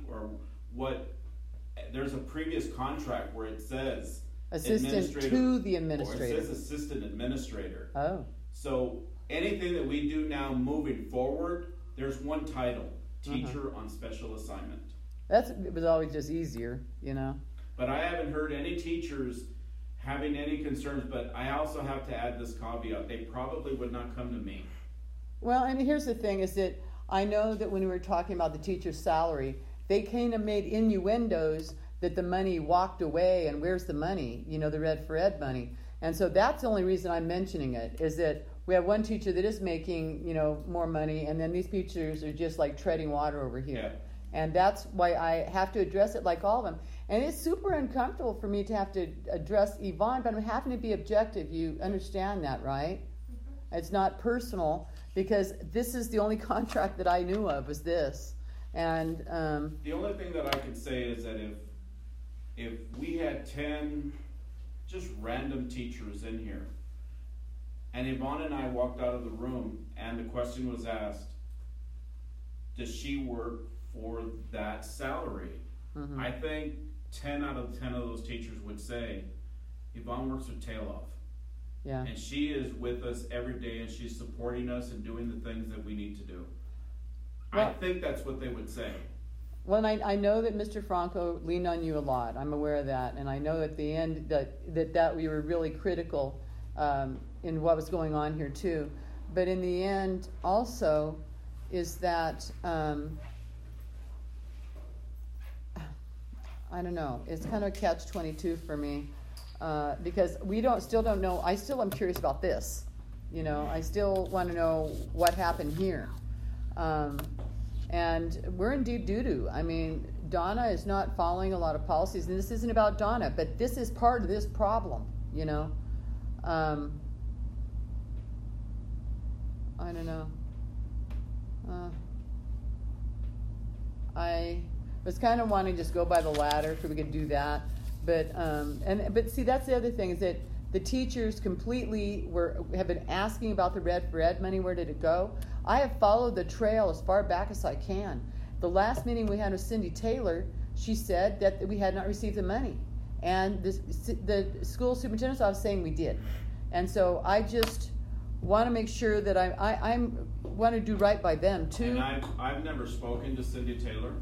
there's a previous contract where it says Assistant to the administrator. Or it says assistant administrator. Oh. So anything that we do now moving forward, there's one title, teacher on special assignment. It was always just easier, you know. But I haven't heard any teachers having any concerns, but I also have to add this caveat. They probably would not come to me. Well, and here's the thing is that I know that when we were talking about the teacher's salary, they kind of made innuendos that the money walked away and where's the money, you know, the Red for Ed money. And so that's the only reason I'm mentioning it, is that we have one teacher that is making, you know, more money, and then these teachers are just like treading water over here. Yeah. And that's why I have to address it like all of them. And it's super uncomfortable for me to have to address Yvonne, but I'm having to be objective. You understand that, right? Mm-hmm. It's not personal, because this is the only contract that I knew of, was this. And the only thing that I could say is that if we had 10 just random teachers in here, and Yvonne and I walked out of the room and the question was asked, does she work for that salary? mm-hmm. I think 10 out of 10 of those teachers would say, Yvonne works her tail off. Yeah. And she is with us every day, and she's supporting us and doing the things that we need to do. Well, I think that's what they would say. Well, I know that Mr. Franco leaned on you a lot. I'm aware of that. And I know at the end that we were really critical in what was going on here too. But in the end also is that, I don't know, it's kind of a catch-22 for me. Because still don't know. I still am curious about this. You know, I still want to know what happened here. And we're in deep doo-doo. I mean, Donna is not following a lot of policies, and this isn't about Donna, but this is part of this problem, you know. I don't know. I was kind of wanting to just go by the ladder if we could do that. But see, that's the other thing, is that the teachers completely have been asking about the Red for Ed money. Where did it go? I have followed the trail as far back as I can. The last meeting we had with Cindy Taylor, she said that we had not received the money. And the school superintendent's office saying we did. And so I just want to make sure that I'm want to do right by them too. And I've never spoken to Cindy Taylor.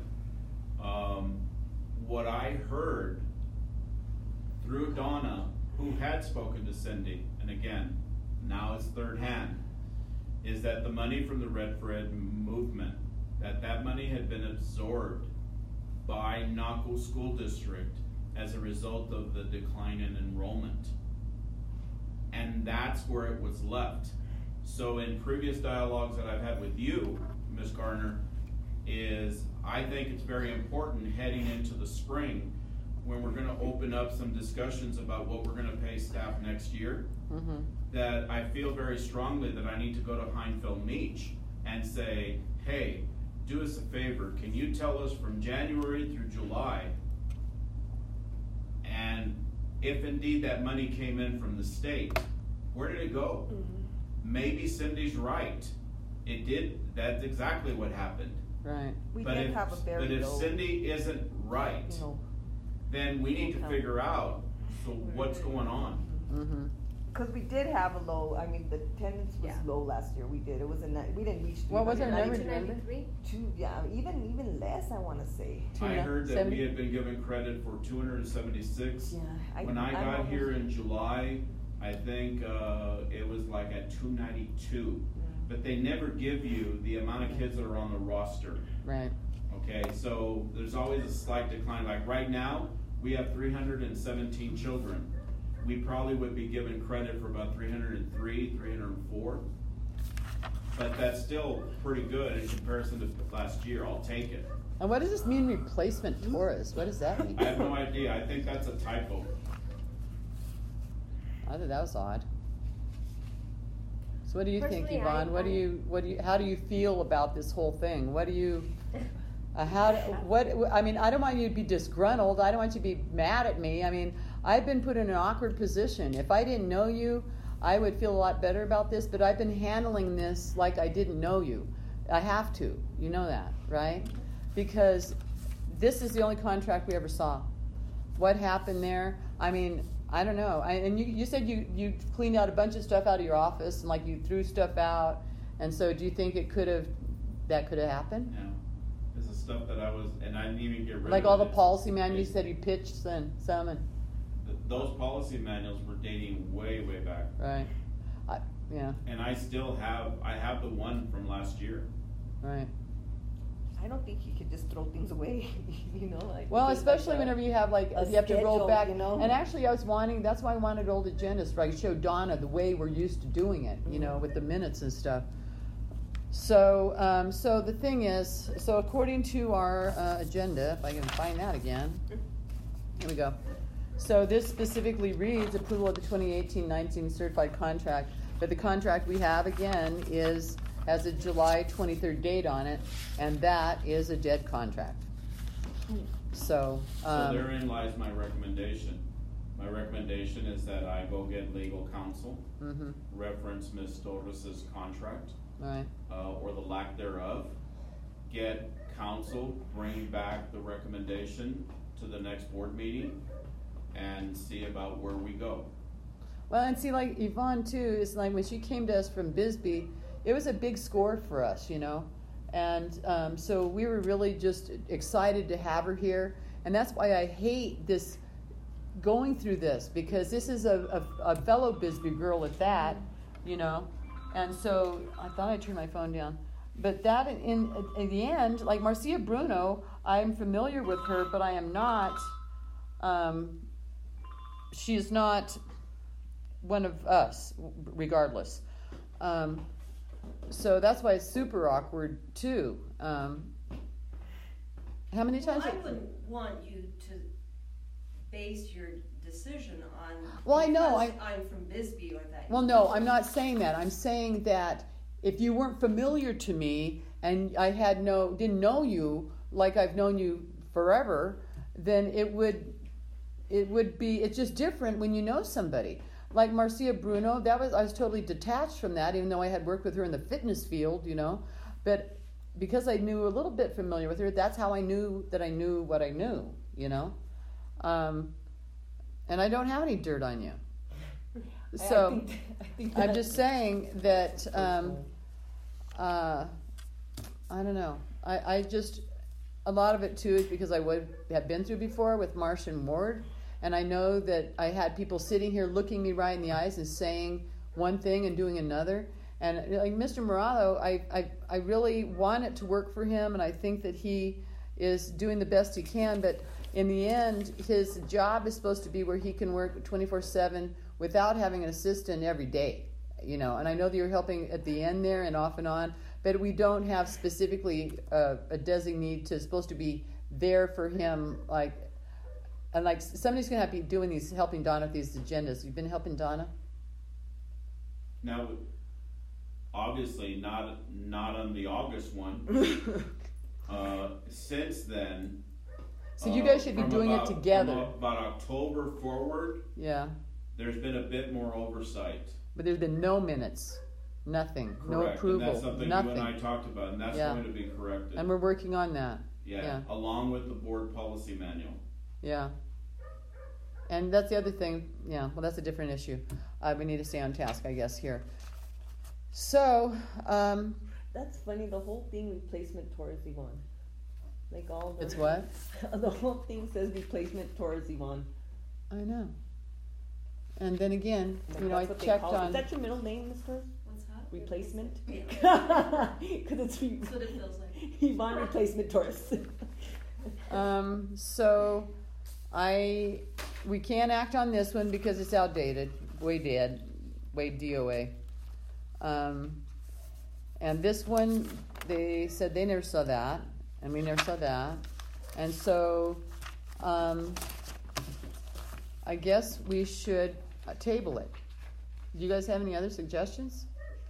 What I heard through Donna, who had spoken to Cindy, and again, now it's third hand, is that the money from the Red for Ed movement, that money had been absorbed by Naco School District as a result of the decline in enrollment. And that's where it was left. So in previous dialogues that I've had with you, Ms. Gardner, is I think it's very important heading into the spring when we're gonna open up some discussions about what we're gonna pay staff next year, that I feel very strongly that I need to go to Heinfeld Meach and say, hey, do us a favor, can you tell us from January through July, and if indeed that money came in from the state, where did it go? Maybe Cindy's right. It did, that's exactly what happened. Right. We But did if, have a very but if low, Cindy isn't right, you know, then we need to figure out, so what's going on? because we did have a low, I mean, the attendance was Yeah. low last year, we did, it was we didn't reach. What was our number? 92, 93? Yeah, even less, I wanna say. I heard that we 270? had been given credit for 276. Yeah. When I got here in July, I think, it was like at 292. But they never give you the amount of kids that are on the roster. Right. Okay, so there's always a slight decline. Like right now, we have 317 children. We probably would be given credit for about 303, 304. But that's still pretty good in comparison to last year. I'll take it. And what does this mean, replacement tourist? What does that mean? I have no idea. I think that's a typo. I thought that was odd. So what do you think, Personally, Yvonne? How do you feel about this whole thing? What do you, I mean, I don't want you to be disgruntled. I don't want you to be mad at me. I mean, I've been put in an awkward position. If I didn't know you, I would feel a lot better about this, but I've been handling this like I didn't know you. I have to. You know that, right? Because this is the only contract we ever saw. What happened there? I mean, I don't know. And you said you cleaned out a bunch of stuff out of your office and like you threw stuff out. And so do you think that could have happened? Yeah. This is stuff that I was, and I didn't even get rid of. Like all the it. policy manuals, you said you pitched some and Those policy manuals were dating way, way back. right. Yeah, And I have the one from last year. right. I don't think you could just throw things away, you know, like. Well, because, especially like, whenever you have like, a you have to roll schedule, back. you know? And actually that's why I wanted old agendas, right? Show Donna the way we're used to doing it, you know, with the minutes and stuff. So, so the thing is, so according to our agenda, if I can find that again, here we go. So this specifically reads approval of the 2018-19 certified contract, but the contract we have again has a July 23rd date on it, and that is a dead contract. So Therein lies my recommendation. My recommendation is that I go get legal counsel, reference Ms. Torres's contract, right. or the lack thereof, get counsel, bring back the recommendation to the next board meeting, and see about where we go. Well, and see, like Yvonne too, is like when she came to us from Bisbee, it was a big score for us, you know, and so we were really just excited to have her here, and that's why I hate this going through this, because this is a fellow Bisbee girl at that, you know, and so I thought I turned my phone down, but that in the end, like Marcia Bruno, I'm familiar with her, but I am not. She is not one of us, regardless. So that's why it's super awkward too. How many times? Well, I wouldn't want you to base your decision on. Well, I know, because I'm from Bisbee or that. Well, no, I'm not saying that. I'm saying that if you weren't familiar to me and I didn't know you like I've known you forever, then it's just different when you know somebody. Like Marcia Bruno, I was totally detached from that, even though I had worked with her in the fitness field, you know. But because I knew a little bit familiar with her, that's how I knew that I knew what I knew, you know? And I don't have any dirt on you. So I think I'm just saying that, I don't know. I just, a lot of it too is because I would have been through before with Marsh and Ward. And I know that I had people sitting here looking me right in the eyes and saying one thing and doing another. And like Mr. Morado, I really want it to work for him, and I think that he is doing the best he can. But in the end, his job is supposed to be where he can work 24/7 without having an assistant every day, you know. And I know that you're helping at the end there and off and on, but we don't have specifically a designee to supposed to be there for him, like. And like somebody's going to have to be doing these, helping Donna with these agendas. You've been helping Donna? Now, obviously not on the August one. Since then. So you guys should be doing it together. From about October forward. Yeah. There's been a bit more oversight. But there's been no minutes, nothing, Correct. no approval, And that's something nothing. you and I talked about, and that's going to be corrected. And we're working on that. Yeah, along with the board policy manual. Yeah. And that's the other thing. Yeah, well, that's a different issue. We need to stay on task, I guess, here. So, That's funny, the whole thing replacement towards Yvonne. Like all the... It's what? The whole thing says replacement towards Yvonne. I know. And then again, Like you know, I that's what they checked call it. on... Is that your middle name, Mister? What's that? Replacement? Yeah. Because it's That's what it feels like. Yvonne replacement Taurus. So we can't act on this one because it's outdated, way DOA. And this one, they said they never saw that, and we never saw that. And so I guess we should table it. Do you guys have any other suggestions?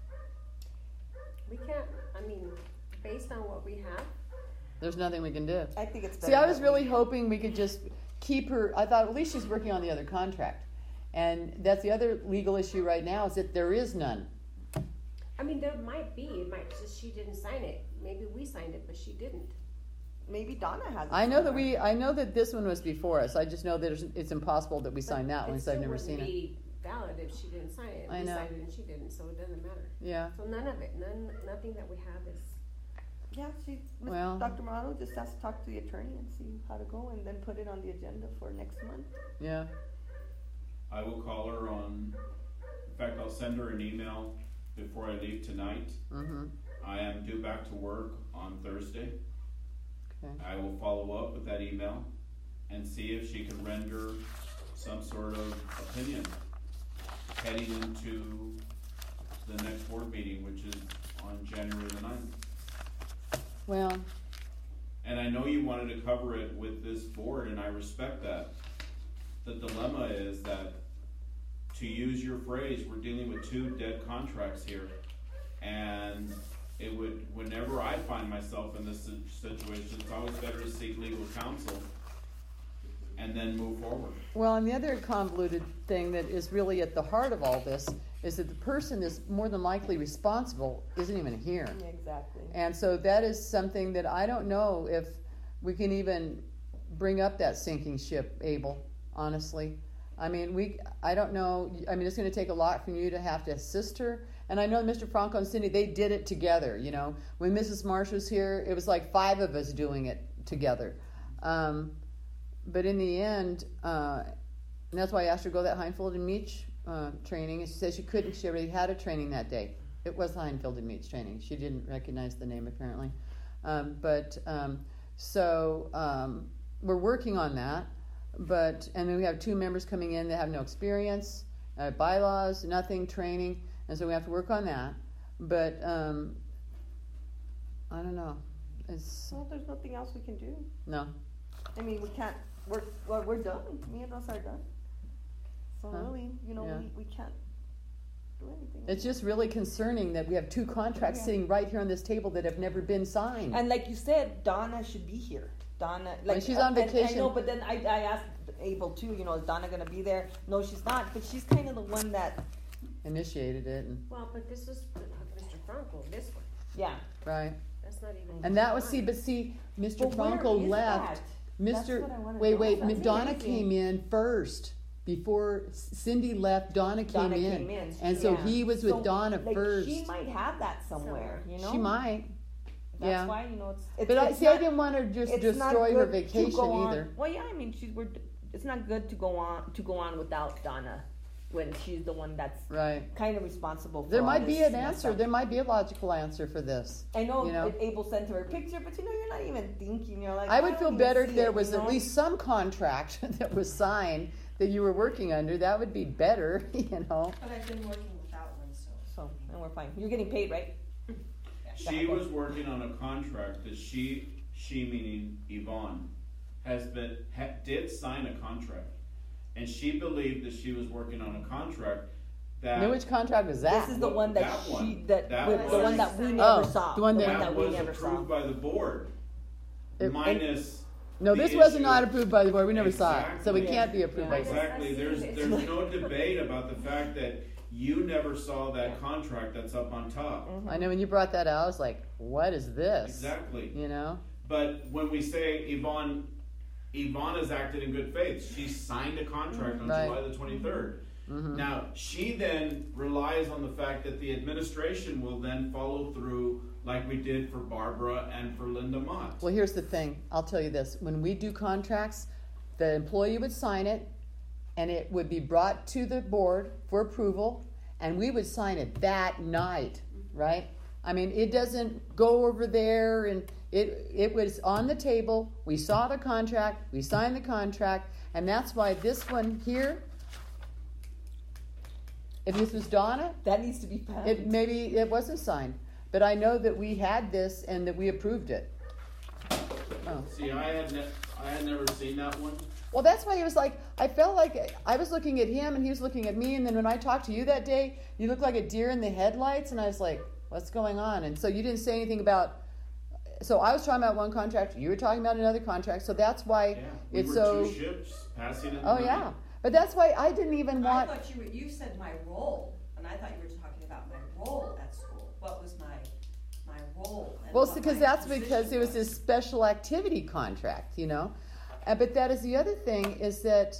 We can't, I mean, based on what we have, There's nothing we can do. I think it's better. See, I was that really we- hoping we could just keep her. I thought at least she's working on the other contract. And that's the other legal issue right now, is that there is none. I mean, there might be, it might just, she didn't sign it. Maybe we signed it, but she didn't. Maybe Donna has it I know somewhere. I know that this one was before us. I just know that it's impossible that we sign that one, It because I've still never seen wouldn't it. be valid if she didn't sign it. I We know. signed it and she didn't, so it doesn't matter. Yeah. So none of it, nothing that we have is, Yeah, Well- Dr. Morado just has to talk to the attorney and see how to go, and then put it on the agenda for next month. Yeah. I will call her on, in fact, I'll send her an email before I leave tonight. Mm-hmm. I am due back to work on Thursday. Okay. I will follow up with that email and see if she can render some sort of opinion heading into the next board meeting, which is on January the 9th. Well, And I know you wanted to cover it with this board, and I respect that. The dilemma is that, to use your phrase, we're dealing with two dead contracts here. And it would, whenever I find myself in this situation, it's always better to seek legal counsel and then move forward. well, and the other convoluted thing that is really at the heart of all this is that the person that's more than likely responsible isn't even here. Yeah, exactly. And so that is something that I don't know if we can even bring up that sinking ship, Abel, honestly. I mean, I don't know. I mean, it's going to take a lot from you to have to assist her. And I know Mr. Franco and Cindy, they did it together, you know. When Mrs. Marsh was here, it was like 5 of us doing it together. But in the end, and that's why I asked her to go to that Heinfeld and Meach training, and she said she couldn't. She already had a training that day. It was the Heinfeld and Meach training. She didn't recognize the name apparently. So we're working on that. And then we have 2 members coming in that have no experience, bylaws, nothing, training, and so we have to work on that. But I don't know. Well, there's nothing else we can do. No. I mean, we can't, we're done. Me and us are done. So Huh. really, Yeah. we can't do anything. It's just really concerning that we have 2 contracts Yeah. sitting right here on this table that have never been signed. And like you said, Donna should be here. Donna, like she's on and vacation. I know, but then I asked Abel too. Is Donna gonna be there? No, she's not. But she's kind of the one that, Initiated it, and well, but this was Mr. Franco, this one. yeah. right. That's not even. And that was, John. Mr. But where Franco is left. that? That's Mr. what I wanna Wait, know. That's Donna amazing. came in first. Before Cindy left, Donna came in. And so yeah. he was with So, Donna like, first. She might have that somewhere, you know. She might. That's yeah. why, you know, it's But I it's see, I not- didn't want to just it's not destroy her good to vacation go on- either. Well, yeah, I mean, it's not good to go on without Donna when she's the one that's Right. kind of responsible for There all might be this an mess answer. up. There might be a logical answer for this. I know, you know? Abel sent her a picture, but you know, you're not even thinking. You're like, I would don't feel even better if see there it, was you at know? least some contract that was signed that you were working under. That would be better, you know. But I've been working without one, so. So, and we're fine. You're getting paid, right? She was working on a contract that she meaning Yvonne, did sign a contract. And she believed that she was working on a contract that. Now, which contract was that? This is the one that That she one. that, That with, the was- one that we never Oh, saw. the one that- that we was never saw. approved by the board, It- minus. No, the this was issue- not approved by the board. We never saw it. So it Exactly. can't be approved by the board. Exactly, there's no debate about the fact that you never saw that contract that's up on top. Mm-hmm. I know when you brought that out, I was like, what is this? Exactly. You know? But when we say Yvonne has acted in good faith. She signed a contract on Right. July the 23rd. Mm-hmm. Now, she then relies on the fact that the administration will then follow through like we did for Barbara and for Linda Mott. Well, here's the thing. I'll tell you this. When we do contracts, the employee would sign it, and it would be brought to the board for approval, and we would sign it that night, right? I mean, it doesn't go over there, and it was on the table. We saw the contract, we signed the contract, and that's why this one here, if this was Donna, That needs to be passed. maybe it wasn't signed. But I know that we had this and that we approved it. Oh. See, I had never seen that one. Well, that's why it was like, I felt like I was looking at him and he was looking at me, and then when I talked to you that day, you looked like a deer in the headlights, and I was like, what's going on? And so you didn't say anything about, so I was talking about one contract, you were talking about another contract, so that's why Yeah, we it's were so, two ships passing in the oh night. yeah. But that's why I didn't even I want, thought you said my role, and I thought you were talking about my role at school. What was my role? And well, what because my that's because position it was this special activity contract, you know? But that is the other thing is that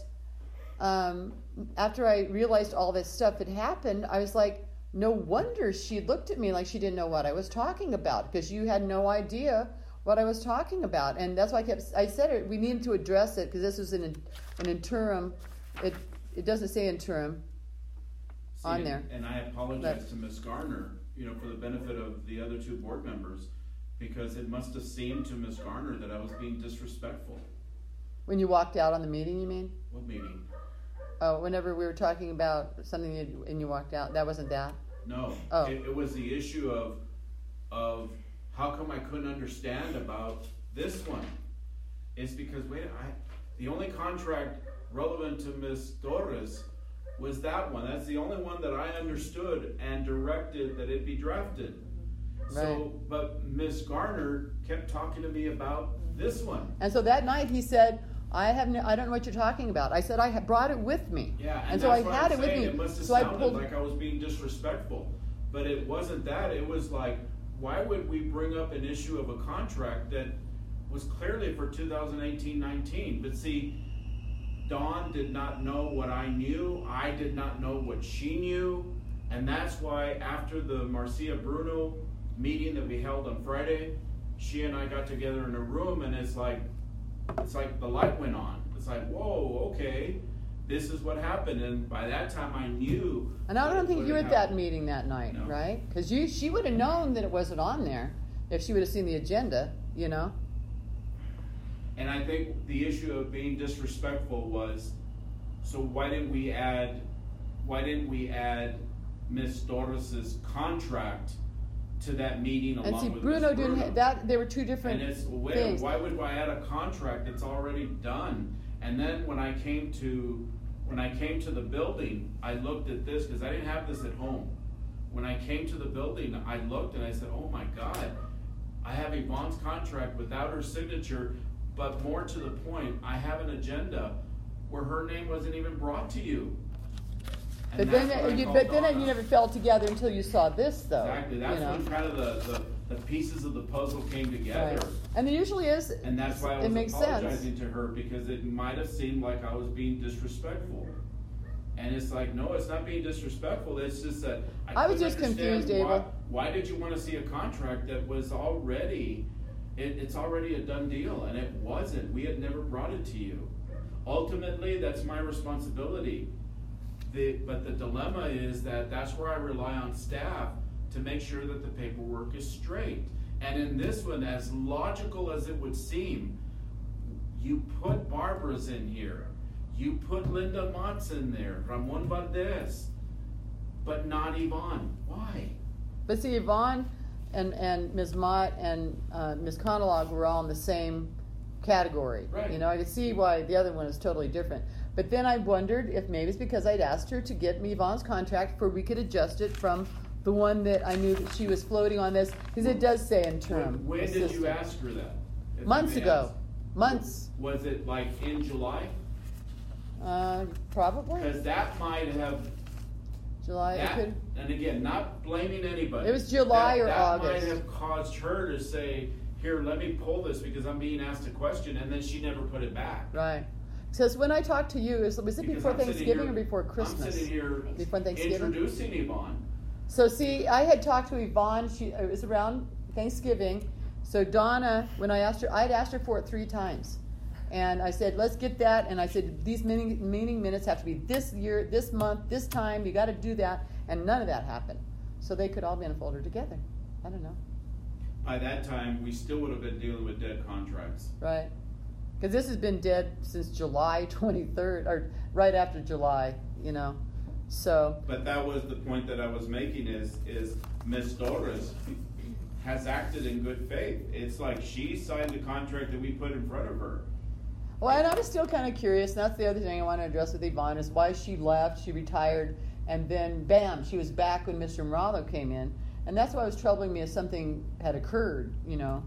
after I realized all this stuff had happened, I was like, no wonder she looked at me like she didn't know what I was talking about, because you had no idea what I was talking about. And that's why I said it, we needed to address it, because this was an interim, it doesn't say interim See, on there. And I apologize to Ms. Garner, for the benefit of the other two board members, because it must have seemed to Ms. Garner that I was being disrespectful. When you walked out on the meeting, you mean? What meeting? Oh, whenever we were talking about something and you walked out, that wasn't that? No, Oh. it was the issue of how come I couldn't understand about this one. It's because the only contract relevant to Ms. Torres was that one. That's the only one that I understood and directed that it be drafted. So, but Ms. Garner kept talking to me about this one. And so that night he said, I don't know what you're talking about. I said I had brought it with me. Yeah, and and so that's I what had I'm it with saying. me. It must have So I sounded pulled, like I was being disrespectful, but it wasn't that. It was like, why would we bring up an issue of a contract that was clearly for 2018-19? But see, Dawn did not know what I knew. I did not know what she knew, and that's why after the Marcia Bruno meeting that we held on Friday, she and I got together in a room, and it's like the light went on. It's like, whoa, okay, this is what happened. And by that time I knew. and I don't think you were at that happened. meeting that night, No. right? Because she would have known that it wasn't on there if she would have seen the agenda, And I think the issue of being disrespectful was, so why didn't we add Ms. Torres's contract to that meeting along And see, with Bruno Ms. didn't Bruno? have that. There were two different And it's, things. why would I add a contract that's already done? And then when I came to the building, I looked at this, because I didn't have this at home. When I came to the building, I looked and I said, oh my God, I have Yvonne's contract without her signature, but more to the point, I have an agenda where her name wasn't even brought to you. And But that's then, what I you called Donna. never fell together until you saw this, though. Exactly, that's when kind of the pieces of the puzzle came together. Right. And there usually is. And that's why I it was makes apologizing sense. to her, because it might have seemed like I was being disrespectful. And it's like, no, it's not being disrespectful. It's just that I was couldn't just understand confused, Abel. Why did you want to see a contract that was already, it's already a done deal, and it wasn't. We had never brought it to you. Ultimately, that's my responsibility. But the dilemma is that's where I rely on staff to make sure that the paperwork is straight. And in this one, as logical as it would seem, you put Barbara's in here. You put Linda Motz in there, Ramon Valdez, but not Yvonne. Why? But see, Yvonne and Ms. Mott and Ms. Conolog were all in the same category. Right. You know, I could see why the other one is totally different. But then I wondered if maybe it's because I'd asked her to get me Yvonne's contract where we could adjust it from the one that I knew that she was floating on this, because it does say in term. When did assistant. you ask her that? If I Months may ago. ask? Months. Was it like in July? Probably. Because that might have, July. It could. and again, not blaming anybody. It was July or that August. That might have caused her to say, here, let me pull this because I'm being asked a question, and then she never put it back. Right. Because when I talked to you, was it Because before I'm sitting Thanksgiving here- or before Christmas? I'm sitting here Before Thanksgiving? introducing Yvonne. So see, I had talked to Yvonne. It was around Thanksgiving. So Donna, when I asked her, I'd asked her for it 3 times, and I said, "Let's get that." And I said, "These meeting minutes have to be this year, this month, this time. You got to do that." And none of that happened. So they could all be in a folder together. I don't know, By that time, we still would have been dealing with dead contracts. right? Because this has been dead since July 23rd, or right after July. You know, so But that was the point that I was making is Ms. Torres has acted in good faith. It's like she signed the contract that we put in front of her. well, and I was still kind of curious. And that's the other thing I want to address with Yvonne is why she left. She retired, and then bam, she was back when Mr. Moralo came in, and that's why it was troubling me if something had occurred. You know,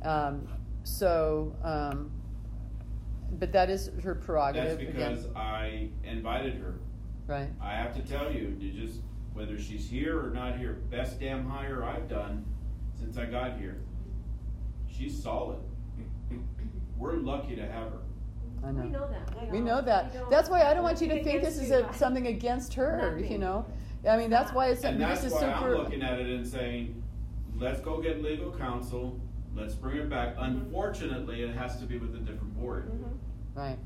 but that is her That's prerogative. because again. I invited her. Right. I have to tell you, whether she's here or not here, best damn hire I've done since I got here. She's solid. We're lucky to have her. I know. We know that. We know that. We don't- That's why I don't want you to nothing think this against is you. something against her. Nothing. You know, I mean that's why it's And this that's is why super. I'm looking at it and saying, let's go get legal counsel, let's bring it back. Unfortunately, it has to be with a different board. Right.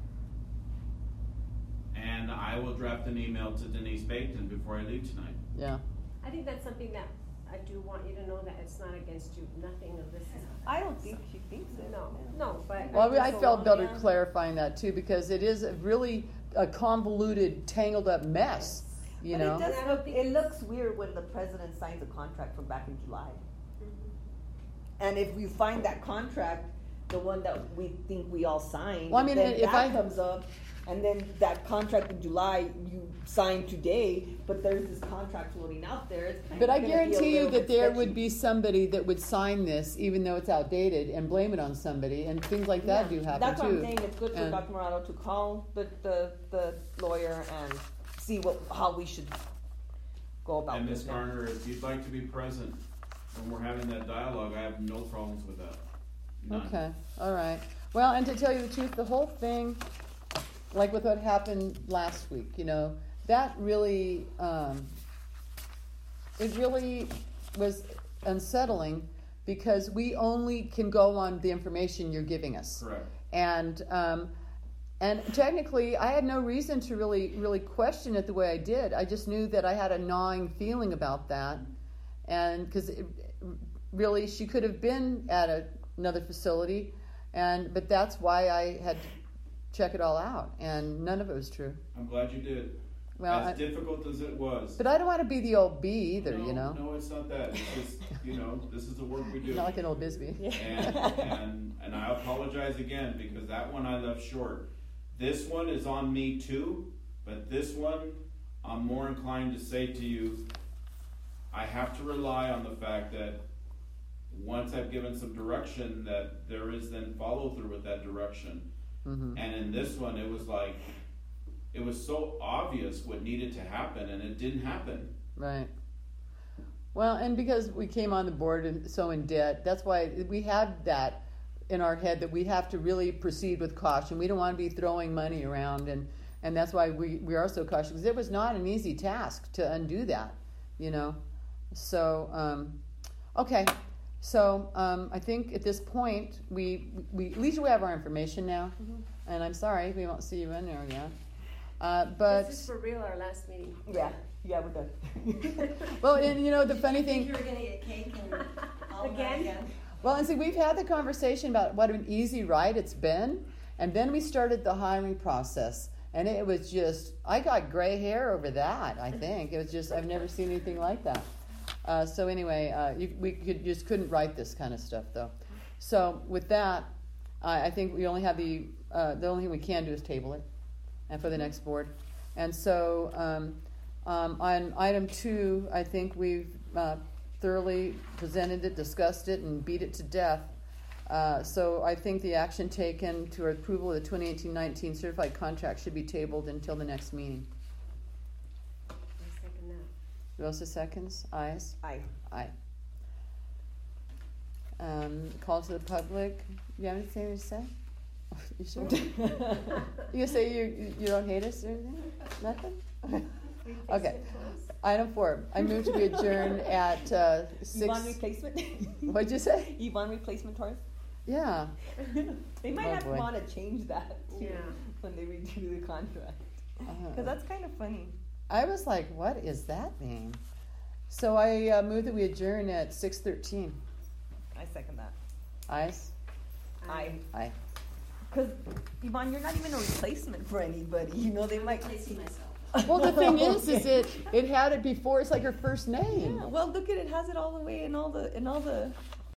And I will draft an email to Denise Bateman before I leave tonight. Yeah. I think that's something that I do want you to know, that it's not against you. Nothing of this is. I don't think she thinks it. No, but. Well, I just felt better yeah. clarifying that too, because it is a really a convoluted, tangled up mess. You But know. it does And I don't look, think it it's- looks weird when the president signs a contract from back in July. And if we find that contract, the one that we think we all signed, Well, I mean, then if that I- comes up, and then that contract in July you signed today, but there's this contract floating out there. It's kind But of I gonna be a guarantee you little that bit there sketchy. would be somebody that would sign this, even though it's outdated, and blame it on somebody, and things like that Yeah, do happen that's too. what I'm saying. It's good for And- Dr. Morado to call the lawyer and see how we should go about And this. Ms. now. Garner, if you'd like to be present when we're having that dialogue, I have no problems with that. None. Okay, all right. Well, and to tell you the truth, the whole thing, like with what happened last week, you know, that really, it really was unsettling because we only can go on the information you're giving us. Correct. And technically, I had no reason to really question it the way I did. I just knew that I had a gnawing feeling about that, and because really she could have been at another facility, but that's why I had to check it all out, and none of it was true. I'm glad you did. Well, As difficult as it was. but I don't want to be the old bee either, no, you know. No, it's not that. It's just, this is the work we do. Not like an old Bisbee. And I apologize again because that one I left short. This one is on me too, but this one I'm more inclined to say to you, I have to rely on the fact that once I've given some direction that there is then follow through with that direction. Mm-hmm. And in this one it was like, it was so obvious what needed to happen and it didn't happen. Right. Well, and because we came on the board and so in debt, that's why we have that in our head that we have to really proceed with caution. We don't want to be throwing money around, and that's why we are so cautious, because it was not an easy task to undo that, you know. So, okay. So I think at this point, we at least we have our information now, and I'm sorry we won't see you in there again. But This is for real, our last meeting. Yeah, we're done. well, and you know the funny You think thing. you were gonna get cake and all of that Again? again? Well, and see, we've had the conversation about what an easy ride it's been, and then we started the hiring process, and it was just I got gray hair over that. I think it was just I've never seen anything like that. So anyway, just couldn't write this kind of stuff though. So with that, I think we only have the only thing we can do is table it, and for the next board. And so on item 2, I think we've thoroughly presented it, discussed it, and beat it to death. So I think the action taken to approval of the 2018-19 certified contract should be tabled until the next meeting. I second that. Who else is seconds? Ayes? Aye. Aye. Call to the public. You have anything to say? You sure? You say you don't hate us or anything? Nothing? Okay. Item 4. I move to be adjourned at 6. Yvonne replacement? What'd you say? Yvonne replacement Taurus? Yeah. They might Oh, have boy. want to change that too, Yeah. when they redo the contract. Uh-huh. Because that's kind of funny. I was like, what is that mean? So I move that we adjourn at 6:13. I second that. Ayes? Aye. Aye. Because, Yvonne, you're not even a replacement for anybody. You know, they might. Replacing myself. Well, the thing is it had it before. It's like her first name. Yeah, well, look at it. Has it all the way in all the